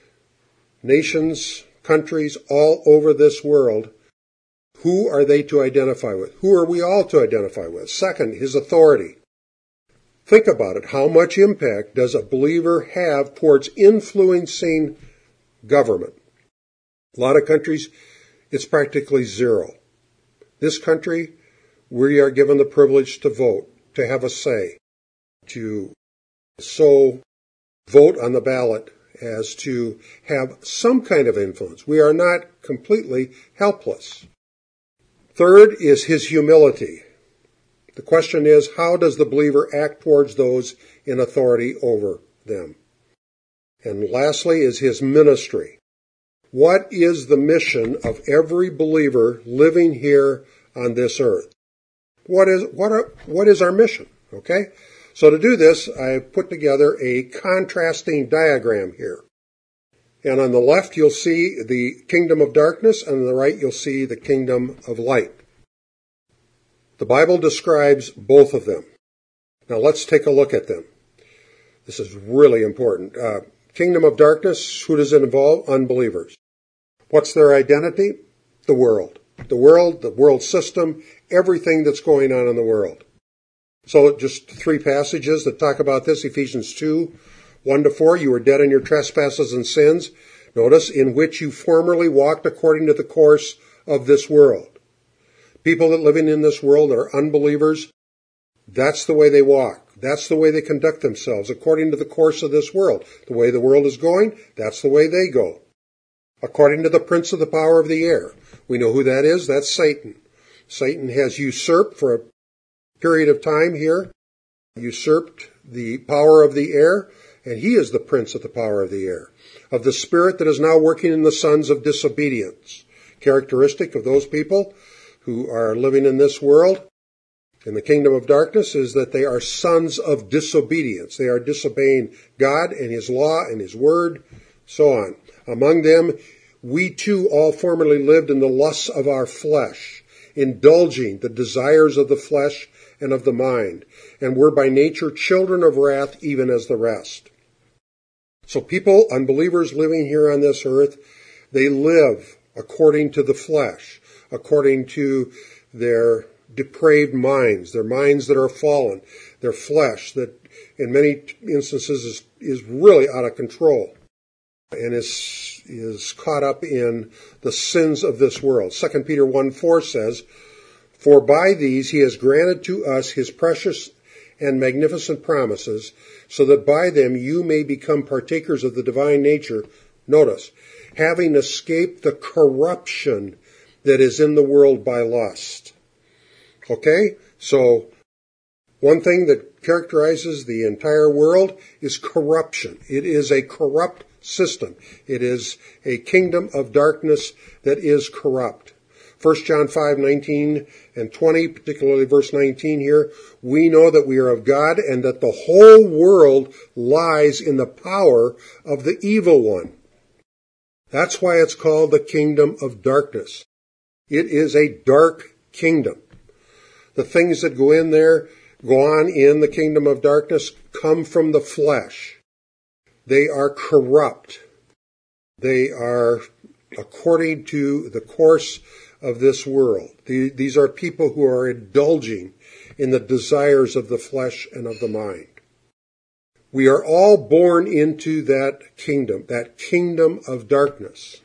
nations, countries all over this world. Who are they to identify with? Who are we all to identify with? Second, his authority. Think about it. How much impact does a believer have towards influencing government? A lot of countries, it's practically zero. This country, we are given the privilege to vote, to have a say, to so vote on the ballot as to have some kind of influence. We are not completely helpless. Third is his humility. The question is, how does the believer act towards those in authority over them? And lastly is his ministry. What is the mission of every believer living here on this earth? What is, what are, what is our mission? Okay? So to do this, I've put together a contrasting diagram here. And on the left, you'll see the kingdom of darkness, and on the right, you'll see the kingdom of light. The Bible describes both of them. Now let's take a look at them. This is really important. Uh, kingdom of darkness, who does it involve? Unbelievers. What's their identity? The world. The world, the world system, everything that's going on in the world. So just three passages that talk about this. Ephesians two, one to four. You were dead in your trespasses and sins. Notice, in which you formerly walked according to the course of this world. People that living in this world are unbelievers. That's the way they walk. That's the way they conduct themselves, according to the course of this world. The way the world is going, that's the way they go. According to the prince of the power of the air. We know who that is. That's Satan. Satan has usurped for a period of time here, usurped the power of the air, and he is the prince of the power of the air, of the spirit that is now working in the sons of disobedience. Characteristic of those people who are living in this world, in the kingdom of darkness, is that they are sons of disobedience. They are disobeying God and his law and his word, so on. Among them, we too all formerly lived in the lusts of our flesh, indulging the desires of the flesh and of the mind, and were by nature children of wrath, even as the rest. So people, unbelievers living here on this earth, they live according to the flesh, according to their depraved minds, their minds that are fallen, their flesh that in many instances is, is really out of control and is, is caught up in the sins of this world. Second Peter one four says, "For by these he has granted to us his precious and magnificent promises, so that by them you may become partakers of the divine nature." Notice, having escaped the corruption that is in the world by lust. Okay? So, one thing that characterizes the entire world is corruption. It is a corrupt system. It is a kingdom of darkness that is corrupt. First John five, nineteen and twenty, particularly verse nineteen here, "We know that we are of God and that the whole world lies in the power of the evil one." That's why it's called the kingdom of darkness. It is a dark kingdom. The things that go in there, go on in the kingdom of darkness, come from the flesh. They are corrupt. They are according to the course of this world. These are people who are indulging in the desires of the flesh and of the mind. We are all born into that kingdom, that kingdom of darkness.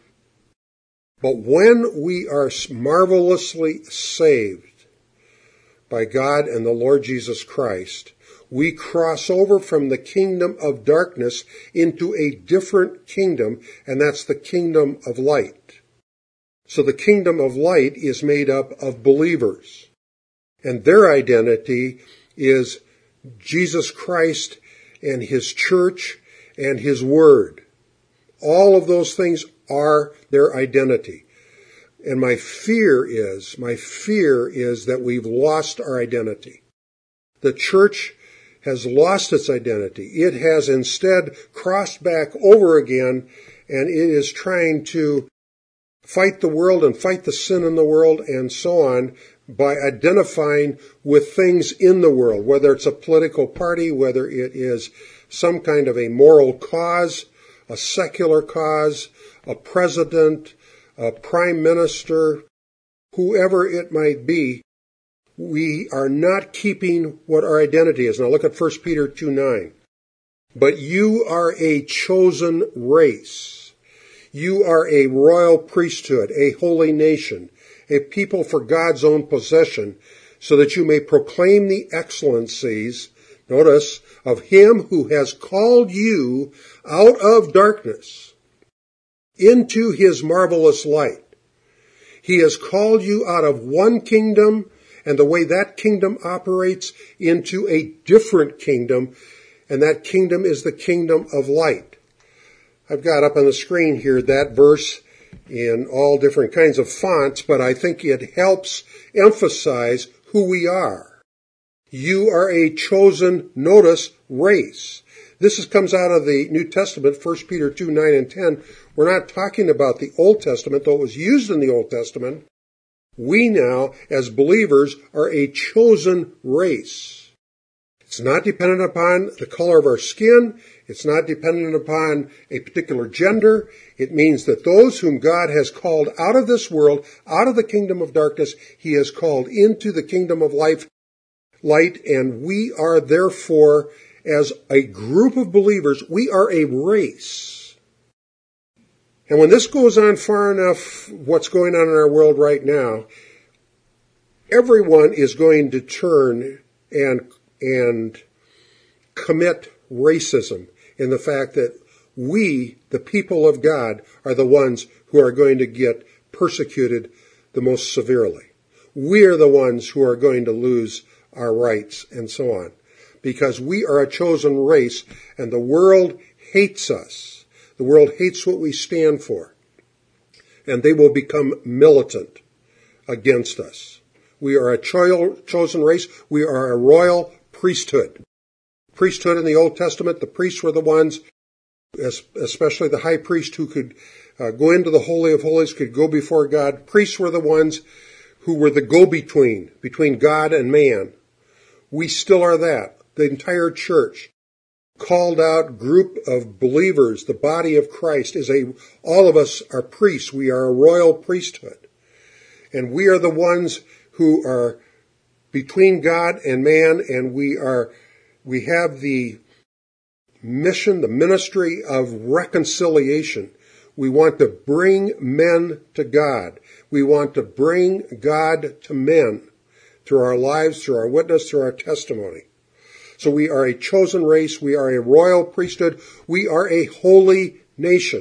But when we are marvelously saved by God and the Lord Jesus Christ, we cross over from the kingdom of darkness into a different kingdom, and that's the kingdom of light. So the kingdom of light is made up of believers, and their identity is Jesus Christ and his church and his word. All of those things are their identity. And my fear is, my fear is that we've lost our identity. The church has lost its identity. It has instead crossed back over again, and it is trying to fight the world and fight the sin in the world and so on by identifying with things in the world, whether it's a political party, whether it is some kind of a moral cause, a secular cause, a president, a prime minister, whoever it might be. We are not keeping what our identity is. Now look at First Peter two nine. "But you are a chosen race. You are a royal priesthood, a holy nation, a people for God's own possession, so that you may proclaim the excellencies," notice, "of him who has called you out of darkness into his marvelous light." He has called you out of one kingdom and the way that kingdom operates into a different kingdom, and that kingdom is the kingdom of light. I've got up on the screen here that verse in all different kinds of fonts, but I think it helps emphasize who we are. You are a chosen, notice, race. This is, comes out of the New Testament, First Peter two, nine and ten. We're not talking about the Old Testament, though it was used in the Old Testament. We now, as believers, are a chosen race. It's not dependent upon the color of our skin. It's not dependent upon a particular gender. It means that those whom God has called out of this world, out of the kingdom of darkness, He has called into the kingdom of life, light, and we are therefore, as a group of believers, we are a race. And when this goes on far enough, what's going on in our world right now, everyone is going to turn and, and commit racism in the fact that we, the people of God, are the ones who are going to get persecuted the most severely. We are the ones who are going to lose our rights and so on, because we are a chosen race and the world hates us. The world hates what we stand for, and they will become militant against us. We are a cho- chosen race. We are a royal priesthood. Priesthood in the Old Testament, the priests were the ones, especially the high priest who could uh, go into the Holy of Holies, could go before God. Priests were the ones who were the go-between, between God and man. We still are that. The entire church, called out group of believers, the body of Christ, is a, all of us are priests. We are a royal priesthood. And we are the ones who are between God and man, and we are, we have the mission, the ministry of reconciliation. We want to bring men to God. We want to bring God to men through our lives, through our witness, through our testimony. So we are a chosen race. We are a royal priesthood. We are a holy nation.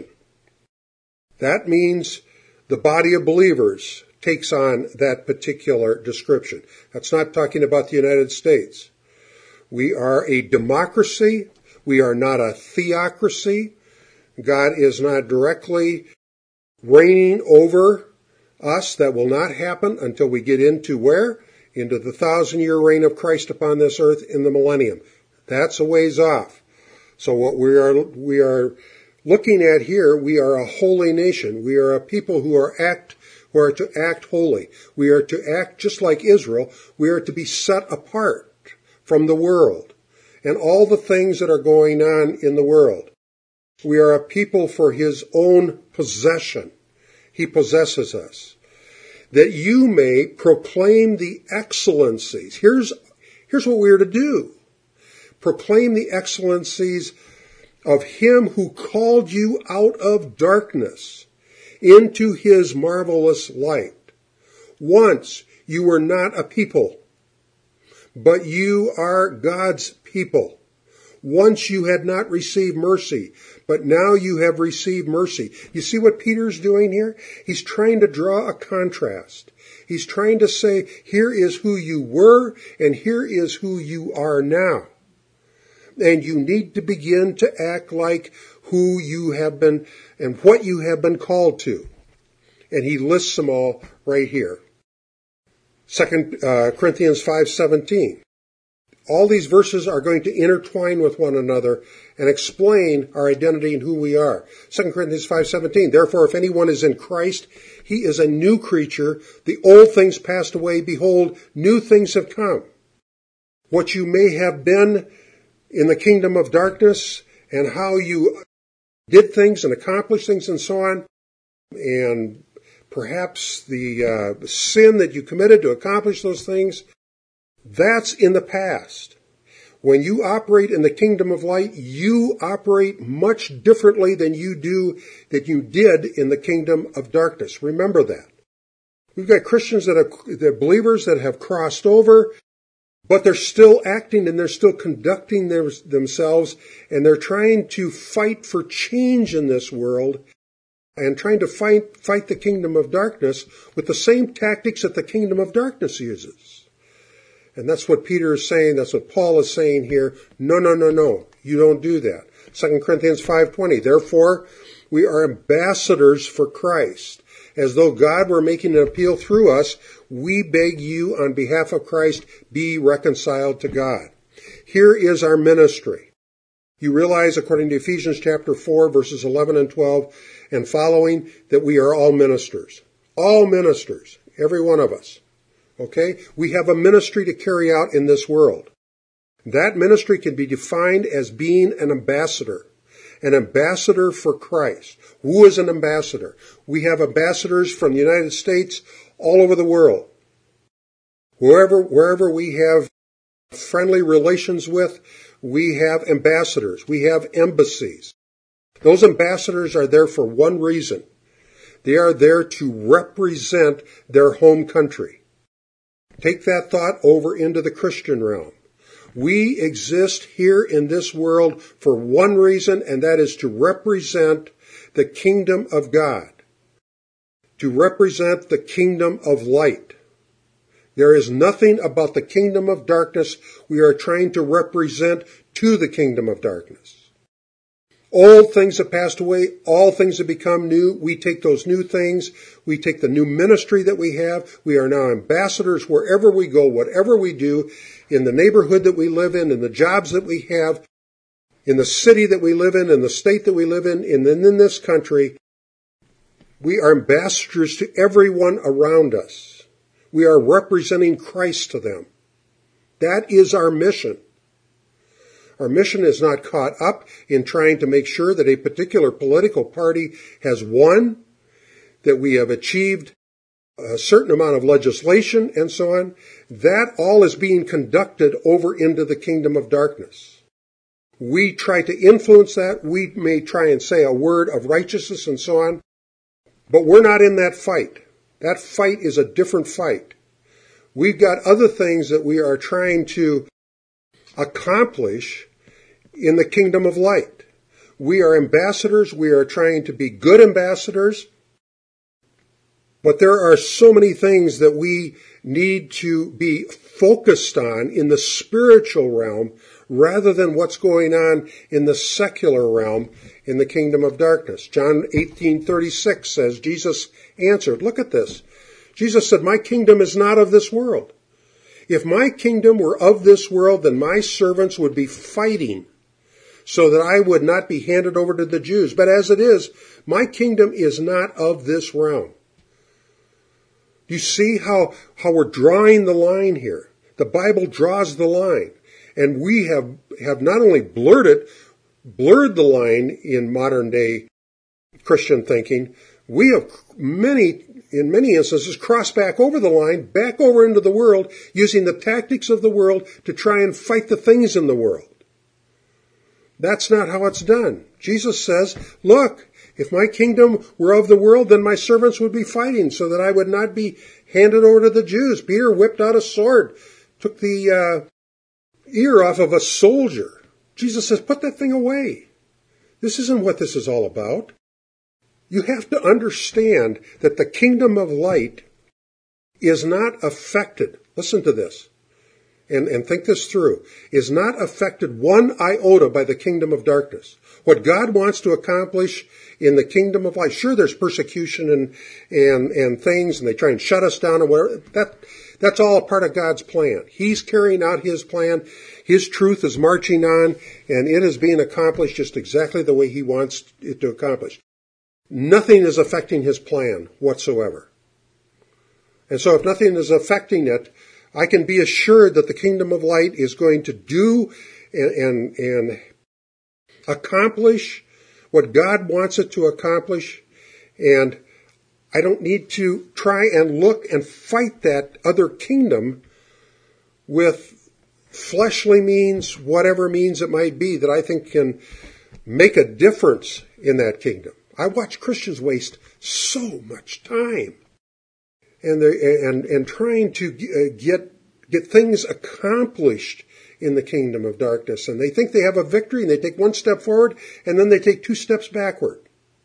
That means the body of believers takes on that particular description. That's not talking about the United States. We are a democracy. We are not a theocracy. God is not directly reigning over us. That will not happen until we get into where? Into the thousand-year reign of Christ upon this earth in the millennium. That's a ways off. So what we are we are looking at here, we are a holy nation. We are a people who are act who are to act holy. We are to act just like Israel. We are to be set apart from the world and all the things that are going on in the world. We are a people for His own possession. He possesses us. That you may proclaim the excellencies. Here's, here's what we are to do. Proclaim the excellencies of Him who called you out of darkness into His marvelous light. Once you were not a people, but you are God's people. Once you had not received mercy, but now you have received mercy. You see what Peter's doing here? He's trying to draw a contrast. He's trying to say, here is who you were, and here is who you are now. And you need to begin to act like who you have been and what you have been called to. And he lists them all right here. Second uh, Corinthians five seventeen. All these verses are going to intertwine with one another and explain our identity and who we are. Second Corinthians five seventeen. Therefore, if anyone is in Christ, he is a new creature. The old things passed away. Behold, new things have come. What you may have been in the kingdom of darkness and how you did things and accomplished things and so on, and perhaps the uh, sin that you committed to accomplish those things, that's in the past. When you operate in the kingdom of light, you operate much differently than you do, that you did in the kingdom of darkness. Remember that. We've got Christians that are, that are believers that have crossed over, but they're still acting and they're still conducting their, themselves, and they're trying to fight for change in this world and trying to fight, fight the kingdom of darkness with the same tactics that the kingdom of darkness uses. And that's what Peter is saying. That's what Paul is saying here. No, no, no, no. You don't do that. Second Corinthians five twenty. Therefore, We are ambassadors for Christ. As though God were making an appeal through us, we beg you on behalf of Christ, be reconciled to God. Here is our ministry. You realize, according to Ephesians chapter four, verses eleven and twelve and following, that we are all ministers. All ministers. Every one of us. Okay? We have a ministry to carry out in this world. That ministry can be defined as being an ambassador. An ambassador for Christ. Who is an ambassador? We have ambassadors from the United States all over the world. Wherever, wherever we have friendly relations with, we have ambassadors. We have embassies. Those ambassadors are there for one reason. They are there to represent their home country. Take that thought over into the Christian realm. We exist here in this world for one reason, and that is to represent the kingdom of God. To represent the kingdom of light. There is nothing about the kingdom of darkness we are trying to represent to the kingdom of darkness. Old things have passed away. All things have become new. We take those new things. We take the new ministry that we have. We are now ambassadors wherever we go, whatever we do, in the neighborhood that we live in, in the jobs that we have, in the city that we live in, in the state that we live in, and in this country. We are ambassadors to everyone around us. We are representing Christ to them. That is our mission. Our mission is not caught up in trying to make sure that a particular political party has won, that we have achieved a certain amount of legislation, and so on. That all is being conducted over into the kingdom of darkness. We try to influence that. We may try and say a word of righteousness and so on, but we're not in that fight. That fight is a different fight. We've got other things that we are trying to accomplish in the kingdom of light. We are ambassadors. We are trying to be good ambassadors. But there are so many things that we need to be focused on in the spiritual realm rather than what's going on in the secular realm in the kingdom of darkness. John eighteen thirty-six says, Jesus answered, look at this. Jesus said, my kingdom is not of this world. If my kingdom were of this world, then my servants would be fighting so that I would not be handed over to the Jews. But as it is, my kingdom is not of this realm. Do you see how, how we're drawing the line here? The Bible draws the line. And we have, have not only blurred it, blurred the line in modern day Christian thinking, we have many, in many instances, crossed back over the line, back over into the world, using the tactics of the world to try and fight the things in the world. That's not how it's done. Jesus says, look, if my kingdom were of the world, then my servants would be fighting so that I would not be handed over to the Jews. Peter whipped out a sword, took the uh, ear off of a soldier. Jesus says, put that thing away. This isn't what this is all about. You have to understand that the kingdom of light is not affected. Listen to this. And, and think this through, is not affected one iota by the kingdom of darkness. What God wants to accomplish in the kingdom of light, sure, there's persecution and, and, and things, and they try and shut us down and whatever. That, that's all a part of God's plan. He's carrying out His plan. His truth is marching on, and it is being accomplished just exactly the way He wants it to accomplish. Nothing is affecting His plan whatsoever. And so if nothing is affecting it, I can be assured that the kingdom of light is going to do and, and, and accomplish what God wants it to accomplish. And I don't need to try and look and fight that other kingdom with fleshly means, whatever means it might be, that I think can make a difference in that kingdom. I watch Christians waste so much time and and and trying to get get things accomplished in the kingdom of darkness. And they think they have a victory, and they take one step forward, and then they take two steps backward.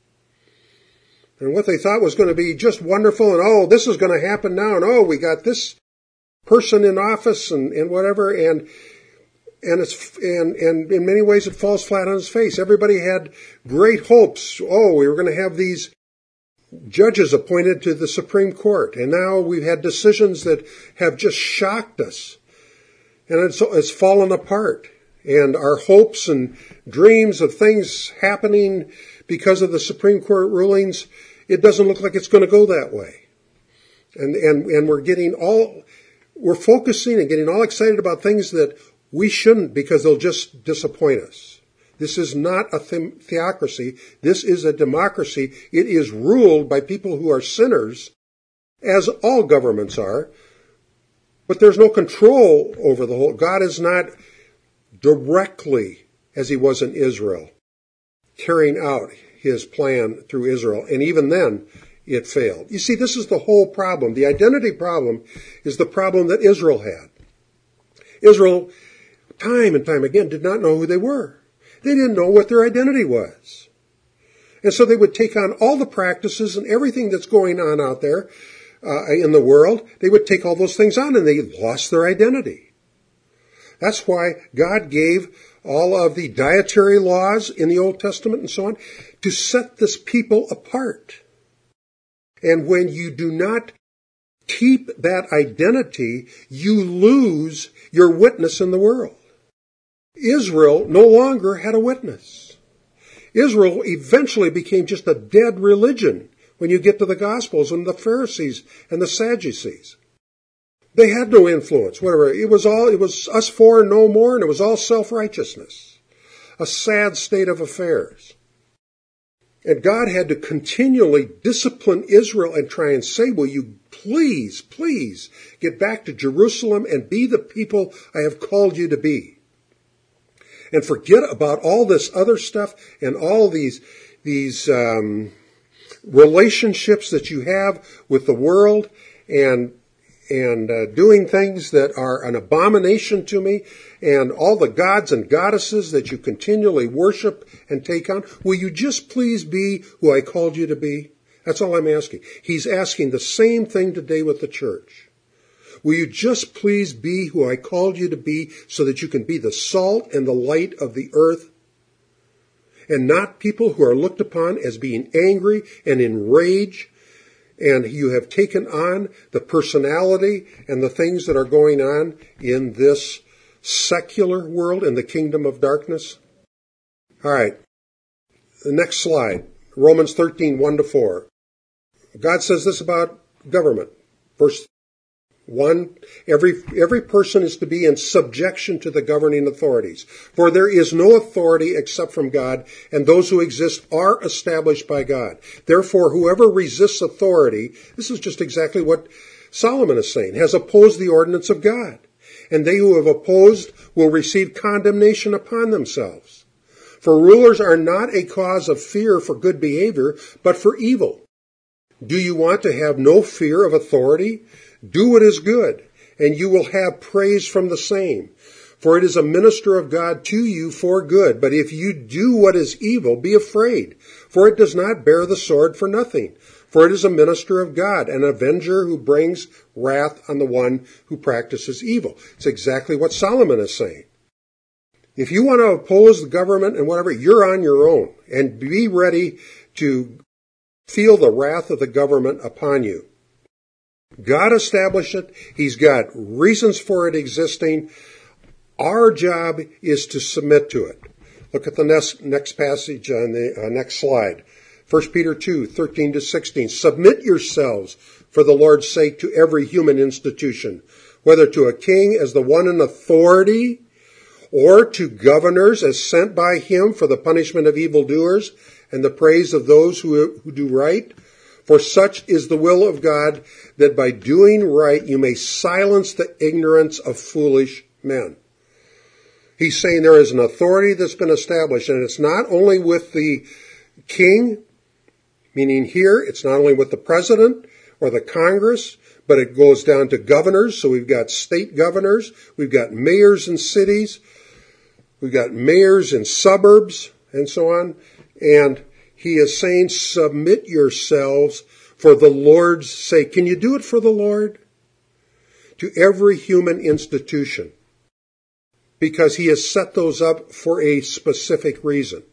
And what they thought was going to be just wonderful, and oh, this is going to happen now, and oh, we got this person in office, and, and whatever, and And it's and, and in many ways it falls flat on its face. Everybody had great hopes. Oh, we were going to have these judges appointed to the Supreme Court. And now we've had decisions that have just shocked us. And it's, it's fallen apart. And our hopes and dreams of things happening because of the Supreme Court rulings, it doesn't look like it's going to go that way. And, and, and we're getting all, we're focusing and getting all excited about things that we shouldn't, because they'll just disappoint us. This is not a the- theocracy. This is a democracy. It is ruled by people who are sinners, as all governments are. But there's no control over the whole. God is not directly, as he was in Israel, carrying out his plan through Israel. And even then, it failed. You see, this is the whole problem. The identity problem is the problem that Israel had. Israel, time and time again, did not know who they were. They didn't know what their identity was. And so they would take on all the practices and everything that's going on out there uh, in the world. They would take all those things on, and they lost their identity. That's why God gave all of the dietary laws in the Old Testament and so on to set this people apart. And when you do not keep that identity, you lose your witness in the world. Israel no longer had a witness. Israel eventually became just a dead religion when you get to the Gospels and the Pharisees and the Sadducees. They had no influence, whatever. It was all, it was us four and no more, and it was all self-righteousness. A sad state of affairs. And God had to continually discipline Israel and try and say, will you please, please get back to Jerusalem and be the people I have called you to be. And forget about all this other stuff and all these, these, um, relationships that you have with the world and, and, uh, doing things that are an abomination to me, and all the gods and goddesses that you continually worship and take on. Will you just please be who I called you to be? That's all I'm asking. He's asking the same thing today with the church. Will you just please be who I called you to be, so that you can be the salt and the light of the earth, and not people who are looked upon as being angry and in rage, and you have taken on the personality and the things that are going on in this secular world, in the kingdom of darkness? All right. The next slide. Romans thirteen, one to four. God says this about government. Verse one, every, every person is to be in subjection to the governing authorities. For there is no authority except from God, and those who exist are established by God. Therefore, whoever resists authority, this is just exactly what Solomon is saying, has opposed the ordinance of God. And they who have opposed will receive condemnation upon themselves. For rulers are not a cause of fear for good behavior, but for evil. Do you want to have no fear of authority? Do what is good, and you will have praise from the same. For it is a minister of God to you for good. But if you do what is evil, be afraid, for it does not bear the sword for nothing. For it is a minister of God, an avenger who brings wrath on the one who practices evil. It's exactly what Solomon is saying. If you want to oppose the government and whatever, you're on your own. And be ready to feel the wrath of the government upon you. God established it. He's got reasons for it existing. Our job is to submit to it. Look at the next, next passage on the uh, next slide. First Peter two, thirteen to sixteen. Submit yourselves for the Lord's sake to every human institution, whether to a king as the one in authority, or to governors as sent by him for the punishment of evildoers and the praise of those who, who do right. For such is the will of God, that by doing right you may silence the ignorance of foolish men. He's saying there is an authority that's been established, and it's not only with the king, meaning here, it's not only with the president or the Congress, but it goes down to governors. So we've got state governors, we've got mayors in cities, we've got mayors in suburbs, and so on. And he is saying, submit yourselves for the Lord's sake. Can you do it for the Lord? To every human institution. because he has set those up for a specific reason.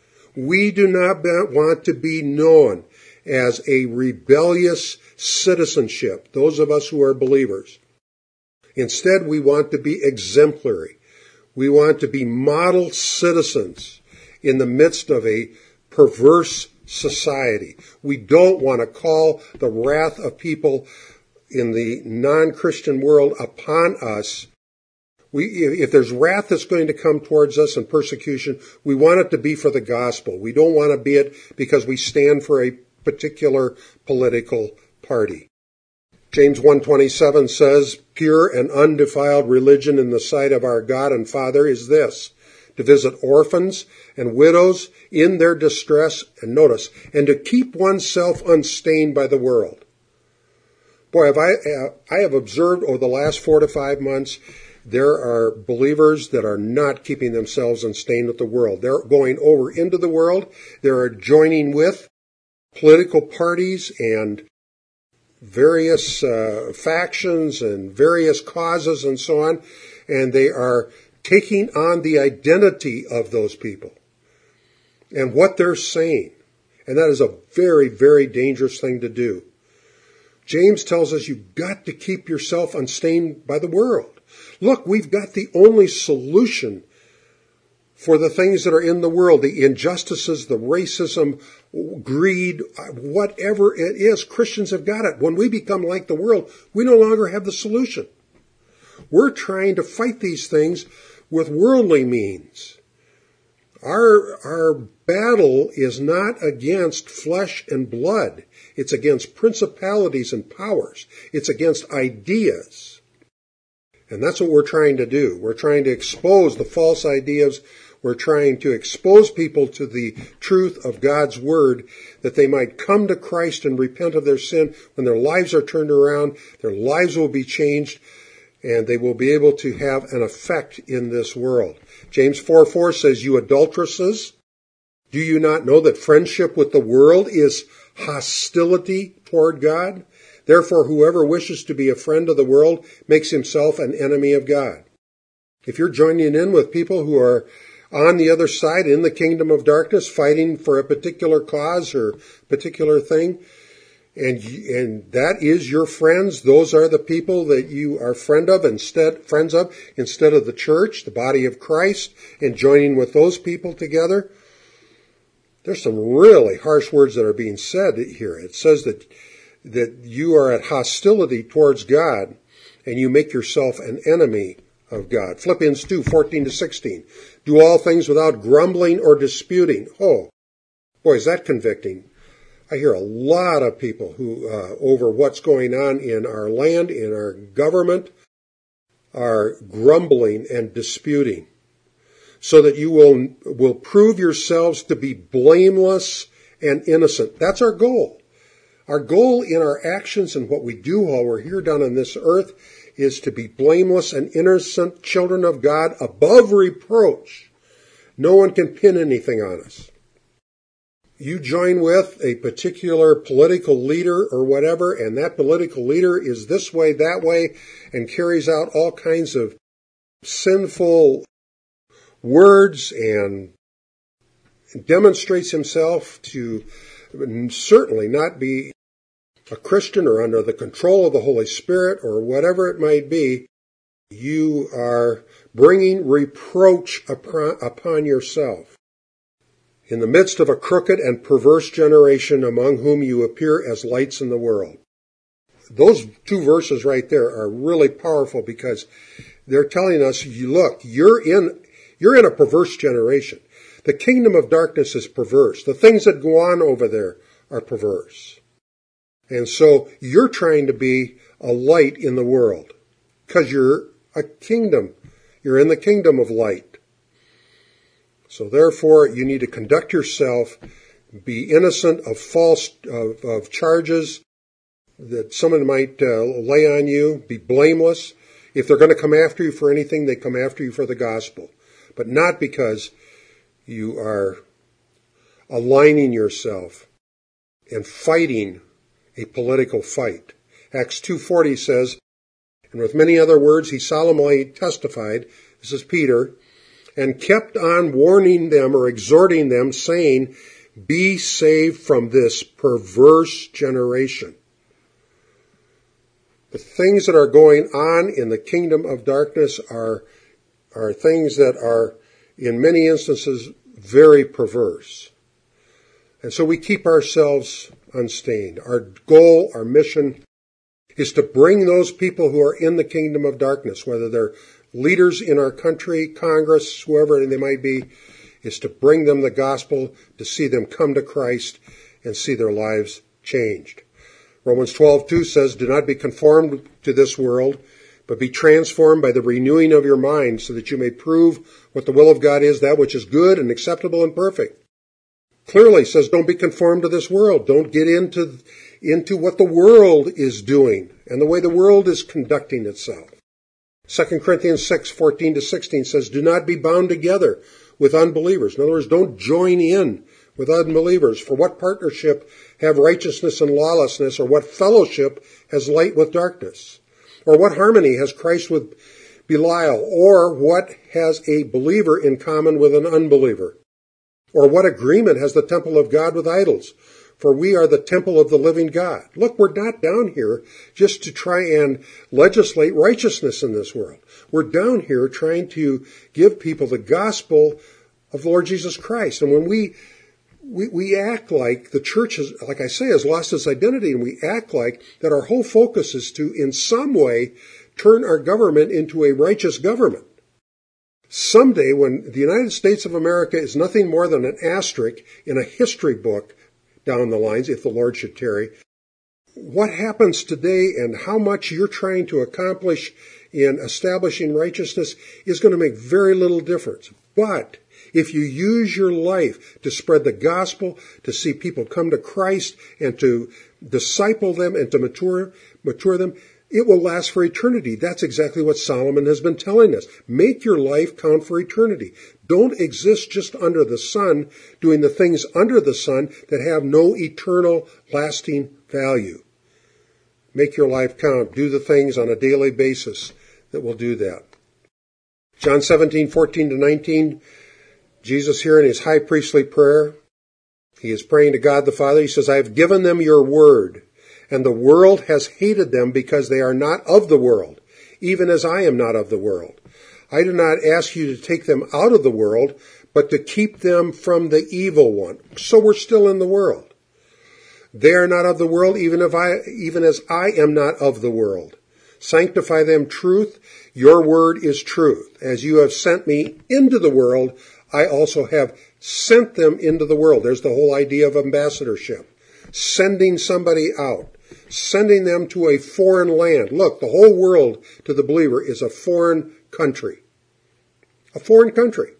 We do not want to be known as a rebellious citizenship, those of us who are believers. Instead, we want to be exemplary. We want to be model citizens in the midst of a perverse society. We don't want to call the wrath of people in the non-Christian world upon us. We, if there's wrath that's going to come towards us and persecution, we want it to be for the gospel. We don't want to be it because we stand for a particular political party. James one twenty-seven says, "Pure and undefiled religion in the sight of our God and Father is this, to visit orphans and widows in their distress," and notice, "and to keep oneself unstained by the world." Boy, have I, I have observed over the last four to five months, there are believers that are not keeping themselves unstained with the world. They're going over into the world. They're joining with political parties and various uh, factions and various causes and so on, and they are taking on the identity of those people and what they're saying. And that is a very, very dangerous thing to do. James tells us you've got to keep yourself unstained by the world. Look, we've got the only solution for the things that are in the world, the injustices, the racism, greed, whatever it is. Christians have got it. When we become like the world, we no longer have the solution. We're trying to fight these things with worldly means. Our, our battle is not against flesh and blood. It's against principalities and powers. It's against ideas. And that's what we're trying to do. We're trying to expose the false ideas. We're trying to expose people to the truth of God's Word, that they might come to Christ and repent of their sin. When their lives are turned around, their lives will be changed, and they will be able to have an effect in this world. James four four says, "You adulteresses, do you not know that friendship with the world is hostility toward God? Therefore, whoever wishes to be a friend of the world makes himself an enemy of God." If you're joining in with people who are on the other side in the kingdom of darkness, fighting for a particular cause or particular thing, and and that is your friends, those are the people that you are friend of instead friends of instead of the church, the body of Christ, and joining with those people together. There's some really harsh words that are being said here. It says that that you are at hostility towards God, and you make yourself an enemy of God. Philippians two fourteen to sixteen. "Do all things without grumbling or disputing." Oh, boy, is that convicting. I hear a lot of people who, uh, over what's going on in our land, in our government, are grumbling and disputing, so that you will, will prove yourselves to be blameless and innocent. That's our goal. Our goal in our actions and what we do while we're here down on this earth is to be blameless and innocent children of God, above reproach. No one can pin anything on us. You join with a particular political leader or whatever, and that political leader is this way, that way, and carries out all kinds of sinful words and demonstrates himself to certainly not be a Christian or under the control of the Holy Spirit or whatever it might be, you are bringing reproach upon yourself. In the midst of a crooked and perverse generation among whom you appear as lights in the world. Those two verses right there are really powerful because they're telling us, you look, you're in, you're in a perverse generation. The kingdom of darkness is perverse. The things that go on over there are perverse. And so you're trying to be a light in the world because you're a kingdom. You're in the kingdom of light. So therefore, you need to conduct yourself, be innocent of false, of, of charges that someone might uh, lay on you, be blameless. If they're going to come after you for anything, they come after you for the gospel, but not because you are aligning yourself and fighting a political fight. Acts two forty says, "And with many other words he solemnly testified, this is Peter, and kept on warning them or exhorting them, saying, be saved from this perverse generation. The things that are going on in the kingdom of darkness are, are things that are, in many instances, very perverse. And so we keep ourselves unstained. Our goal, our mission, is to bring those people who are in the kingdom of darkness, whether they're leaders in our country, Congress, whoever they might be, is to bring them the gospel, to see them come to Christ and see their lives changed. Romans twelve two says, do not be conformed to this world, but be transformed by the renewing of your mind, so that you may prove what the will of God is, that which is good and acceptable and perfect. Clearly says, don't be conformed to this world. Don't get into, into what the world is doing and the way the world is conducting itself. Second Corinthians six fourteen to sixteen says, do not be bound together with unbelievers. In other words, don't join in with unbelievers. For what partnership have righteousness and lawlessness, or what fellowship has light with darkness? Or what harmony has Christ with Belial? Or what has a believer in common with an unbeliever? Or what agreement has the temple of God with idols? For we are the temple of the living God. Look, we're not down here just to try and legislate righteousness in this world. We're down here trying to give people the gospel of the Lord Jesus Christ. And when we We, we act like the church, has, like I say, has lost its identity, and we act like that our whole focus is to, in some way, turn our government into a righteous government. Someday, when the United States of America is nothing more than an asterisk in a history book down the lines, if the Lord should tarry, what happens today and how much you're trying to accomplish in establishing righteousness is going to make very little difference. But if you use your life to spread the gospel, to see people come to Christ and to disciple them and to mature, mature them, it will last for eternity. That's exactly what Solomon has been telling us. Make your life count for eternity. Don't exist just under the sun, doing the things under the sun that have no eternal, lasting value. Make your life count. Do the things on a daily basis that will do that. John seventeen, fourteen to nineteen, Jesus here in his high priestly prayer, he is praying to God the Father. He says, I have given them your word, and the world has hated them because they are not of the world, even as I am not of the world. I do not ask you to take them out of the world, but to keep them from the evil one. So we're still in the world. They are not of the world, even if I, even as I am not of the world. Sanctify them truth. Your word is truth. As you have sent me into the world, I also have sent them into the world. There's the whole idea of ambassadorship. Sending somebody out. Sending them to a foreign land. Look, the whole world to the believer is a foreign country. A foreign country.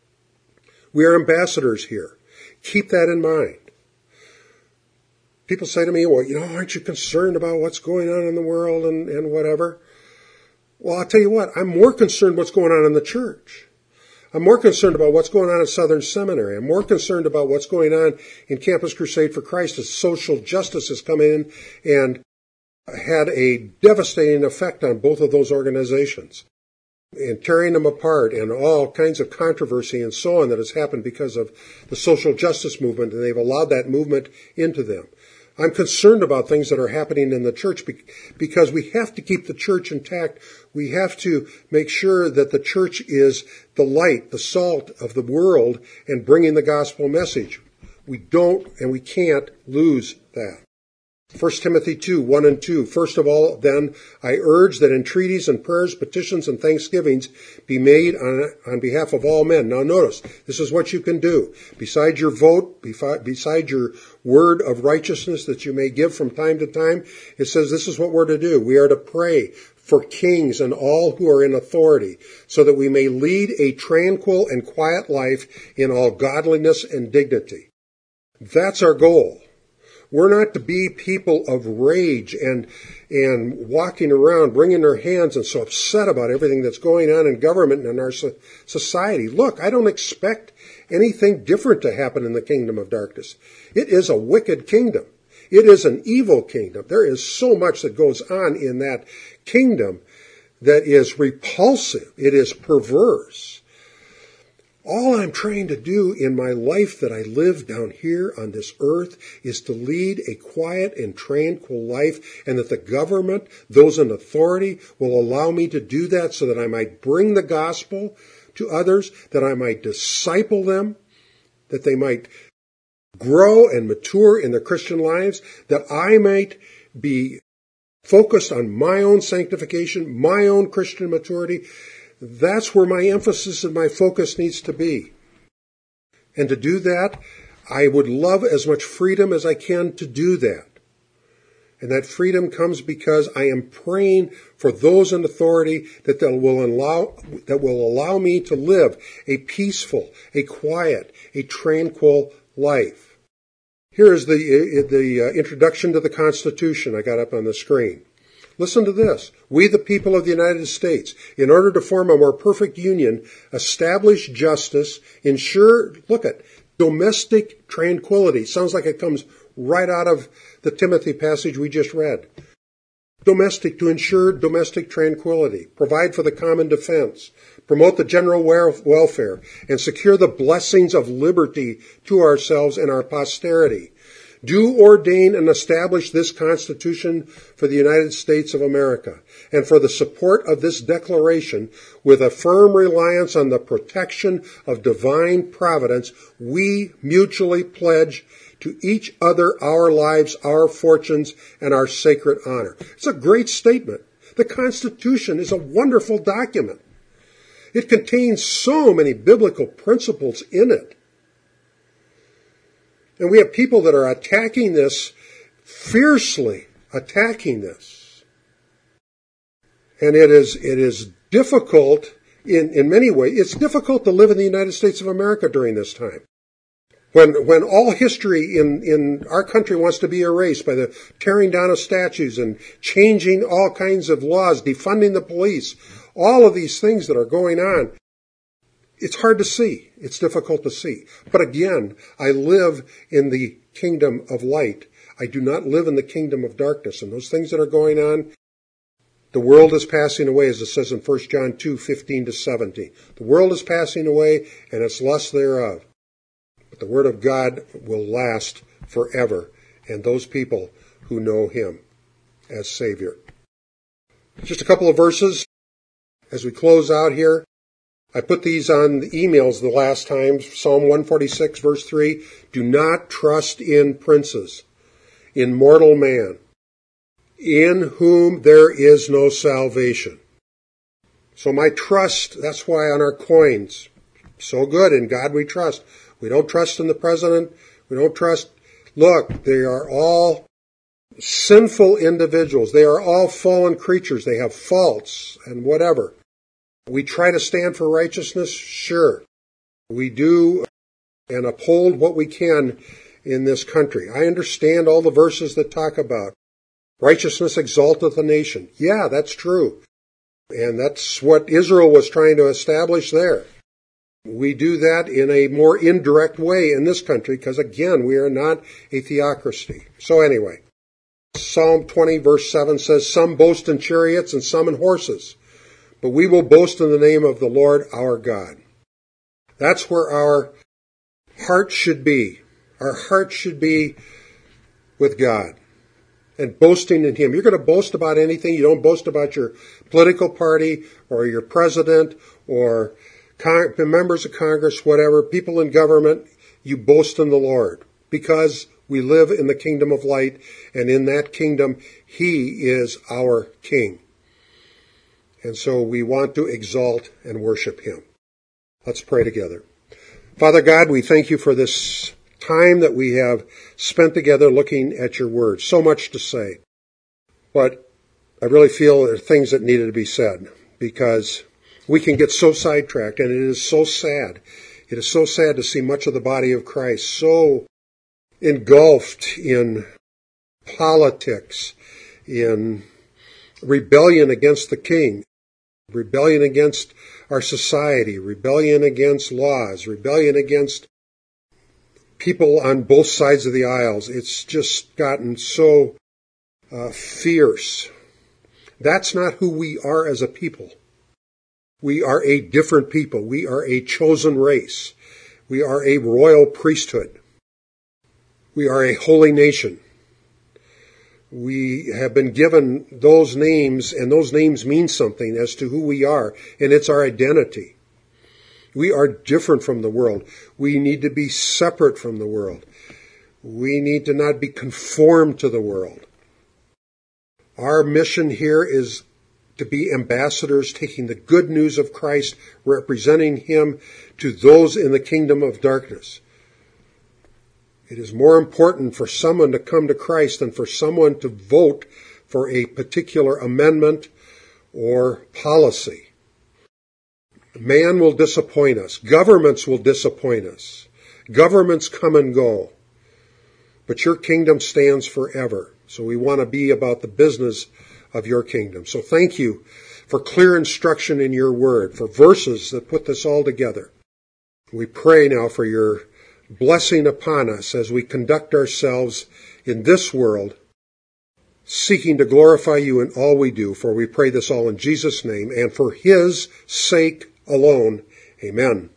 We are ambassadors here. Keep that in mind. People say to me, well, you know, aren't you concerned about what's going on in the world and, and whatever? Well, I'll tell you what, I'm more concerned what's going on in the church. I'm more concerned about what's going on at Southern Seminary. I'm more concerned about what's going on in Campus Crusade for Christ as social justice has come in and had a devastating effect on both of those organizations and tearing them apart and all kinds of controversy and so on that has happened because of the social justice movement, and they've allowed that movement into them. I'm concerned about things that are happening in the church because we have to keep the church intact. We have to make sure that the church is the light, the salt of the world and bringing the gospel message. We don't and we can't lose that. First Timothy two, one and two. First of all, then, I urge that entreaties and prayers, petitions and thanksgivings be made on, on behalf of all men. Now notice, this is what you can do. Besides your vote, beside your word of righteousness that you may give from time to time, it says this is what we're to do. We are to pray for kings and all who are in authority, so that we may lead a tranquil and quiet life in all godliness and dignity. That's our goal. We're not to be people of rage and and walking around wringing their hands and so upset about everything that's going on in government and in our society. Look, I don't expect anything different to happen in the kingdom of darkness. It is a wicked kingdom. It is an evil kingdom. There is so much that goes on in that kingdom that is repulsive. It is perverse. All I'm trying to do in my life that I live down here on this earth is to lead a quiet and tranquil life, and that the government, those in authority, will allow me to do that so that I might bring the gospel to others, that I might disciple them, that they might grow and mature in their Christian lives, that I might be focused on my own sanctification, my own Christian maturity. That's where my emphasis and my focus needs to be. And to do that, I would love as much freedom as I can to do that. And that freedom comes because I am praying for those in authority that will allow, that will allow me to live a peaceful, a quiet, a tranquil life. Here is the, the uh, introduction to the Constitution I got up on the screen. Listen to this. We, the people of the United States, in order to form a more perfect union, establish justice, ensure, look at, domestic tranquility. Sounds like it comes right out of the Timothy passage we just read. Domestic, to ensure domestic tranquility, provide for the common defense, promote the general welfare, and secure the blessings of liberty to ourselves and our posterity. Do ordain and establish this Constitution for the United States of America, and for the support of this declaration, with a firm reliance on the protection of divine providence, we mutually pledge to each other our lives, our fortunes, and our sacred honor. It's a great statement. The Constitution is a wonderful document. It contains so many biblical principles in it. And we have people that are attacking this, fiercely attacking this. And it is, it is difficult in, in many ways. It's difficult to live in the United States of America during this time. When, when all history in, in our country wants to be erased by the tearing down of statues and changing all kinds of laws, defunding the police, all of these things that are going on, it's hard to see. It's difficult to see. But again, I live in the kingdom of light. I do not live in the kingdom of darkness. And those things that are going on, the world is passing away, as it says in First John two, fifteen to seventeen. The world is passing away, and its lust thereof. But the word of God will last forever, and those people who know him as Savior. Just a couple of verses as we close out here. I put these on the emails the last time. Psalm one forty-six, verse three. Do not trust in princes, in mortal man, in whom there is no salvation. So my trust, that's why on our coins, so good, in God we trust. We don't trust in the president. We don't trust. Look, they are all sinful individuals. They are all fallen creatures. They have faults and whatever. We try to stand for righteousness, sure. We do and uphold what we can in this country. I understand all the verses that talk about righteousness exalteth a nation. Yeah, that's true. And that's what Israel was trying to establish there. We do that in a more indirect way in this country because, again, we are not a theocracy. So anyway, Psalm twenty, verse seven says, some boast in chariots and some in horses, but we will boast in the name of the Lord our God. That's where our heart should be. Our heart should be with God and boasting in him. You're going to boast about anything. You don't boast about your political party or your president or con- members of Congress, whatever, people in government. You boast in the Lord because we live in the kingdom of light, and in that kingdom, he is our king. And so we want to exalt and worship him. Let's pray together. Father God, we thank you for this time that we have spent together looking at your word. So much to say. But I really feel there are things that needed to be said because we can get so sidetracked, and it is so sad. It is so sad to see much of the body of Christ so engulfed in politics, in rebellion against the king, rebellion against our society, rebellion against laws, rebellion against people on both sides of the aisles. It's just gotten so uh, fierce. That's not who we are as a people. We are a different people. We are a chosen race. We are a royal priesthood. We are a holy nation. We have been given those names, and those names mean something as to who we are, and it's our identity. We are different from the world. We need to be separate from the world. We need to not be conformed to the world. Our mission here is to be ambassadors, taking the good news of Christ, representing Him to those in the kingdom of darkness. It is more important for someone to come to Christ than for someone to vote for a particular amendment or policy. Man will disappoint us. Governments will disappoint us. Governments come and go. But your kingdom stands forever. So we want to be about the business of your kingdom. So thank you for clear instruction in your word, for verses that put this all together. We pray now for your blessing upon us as we conduct ourselves in this world, seeking to glorify you in all we do. For we pray this all in Jesus' name and for His sake alone. Amen.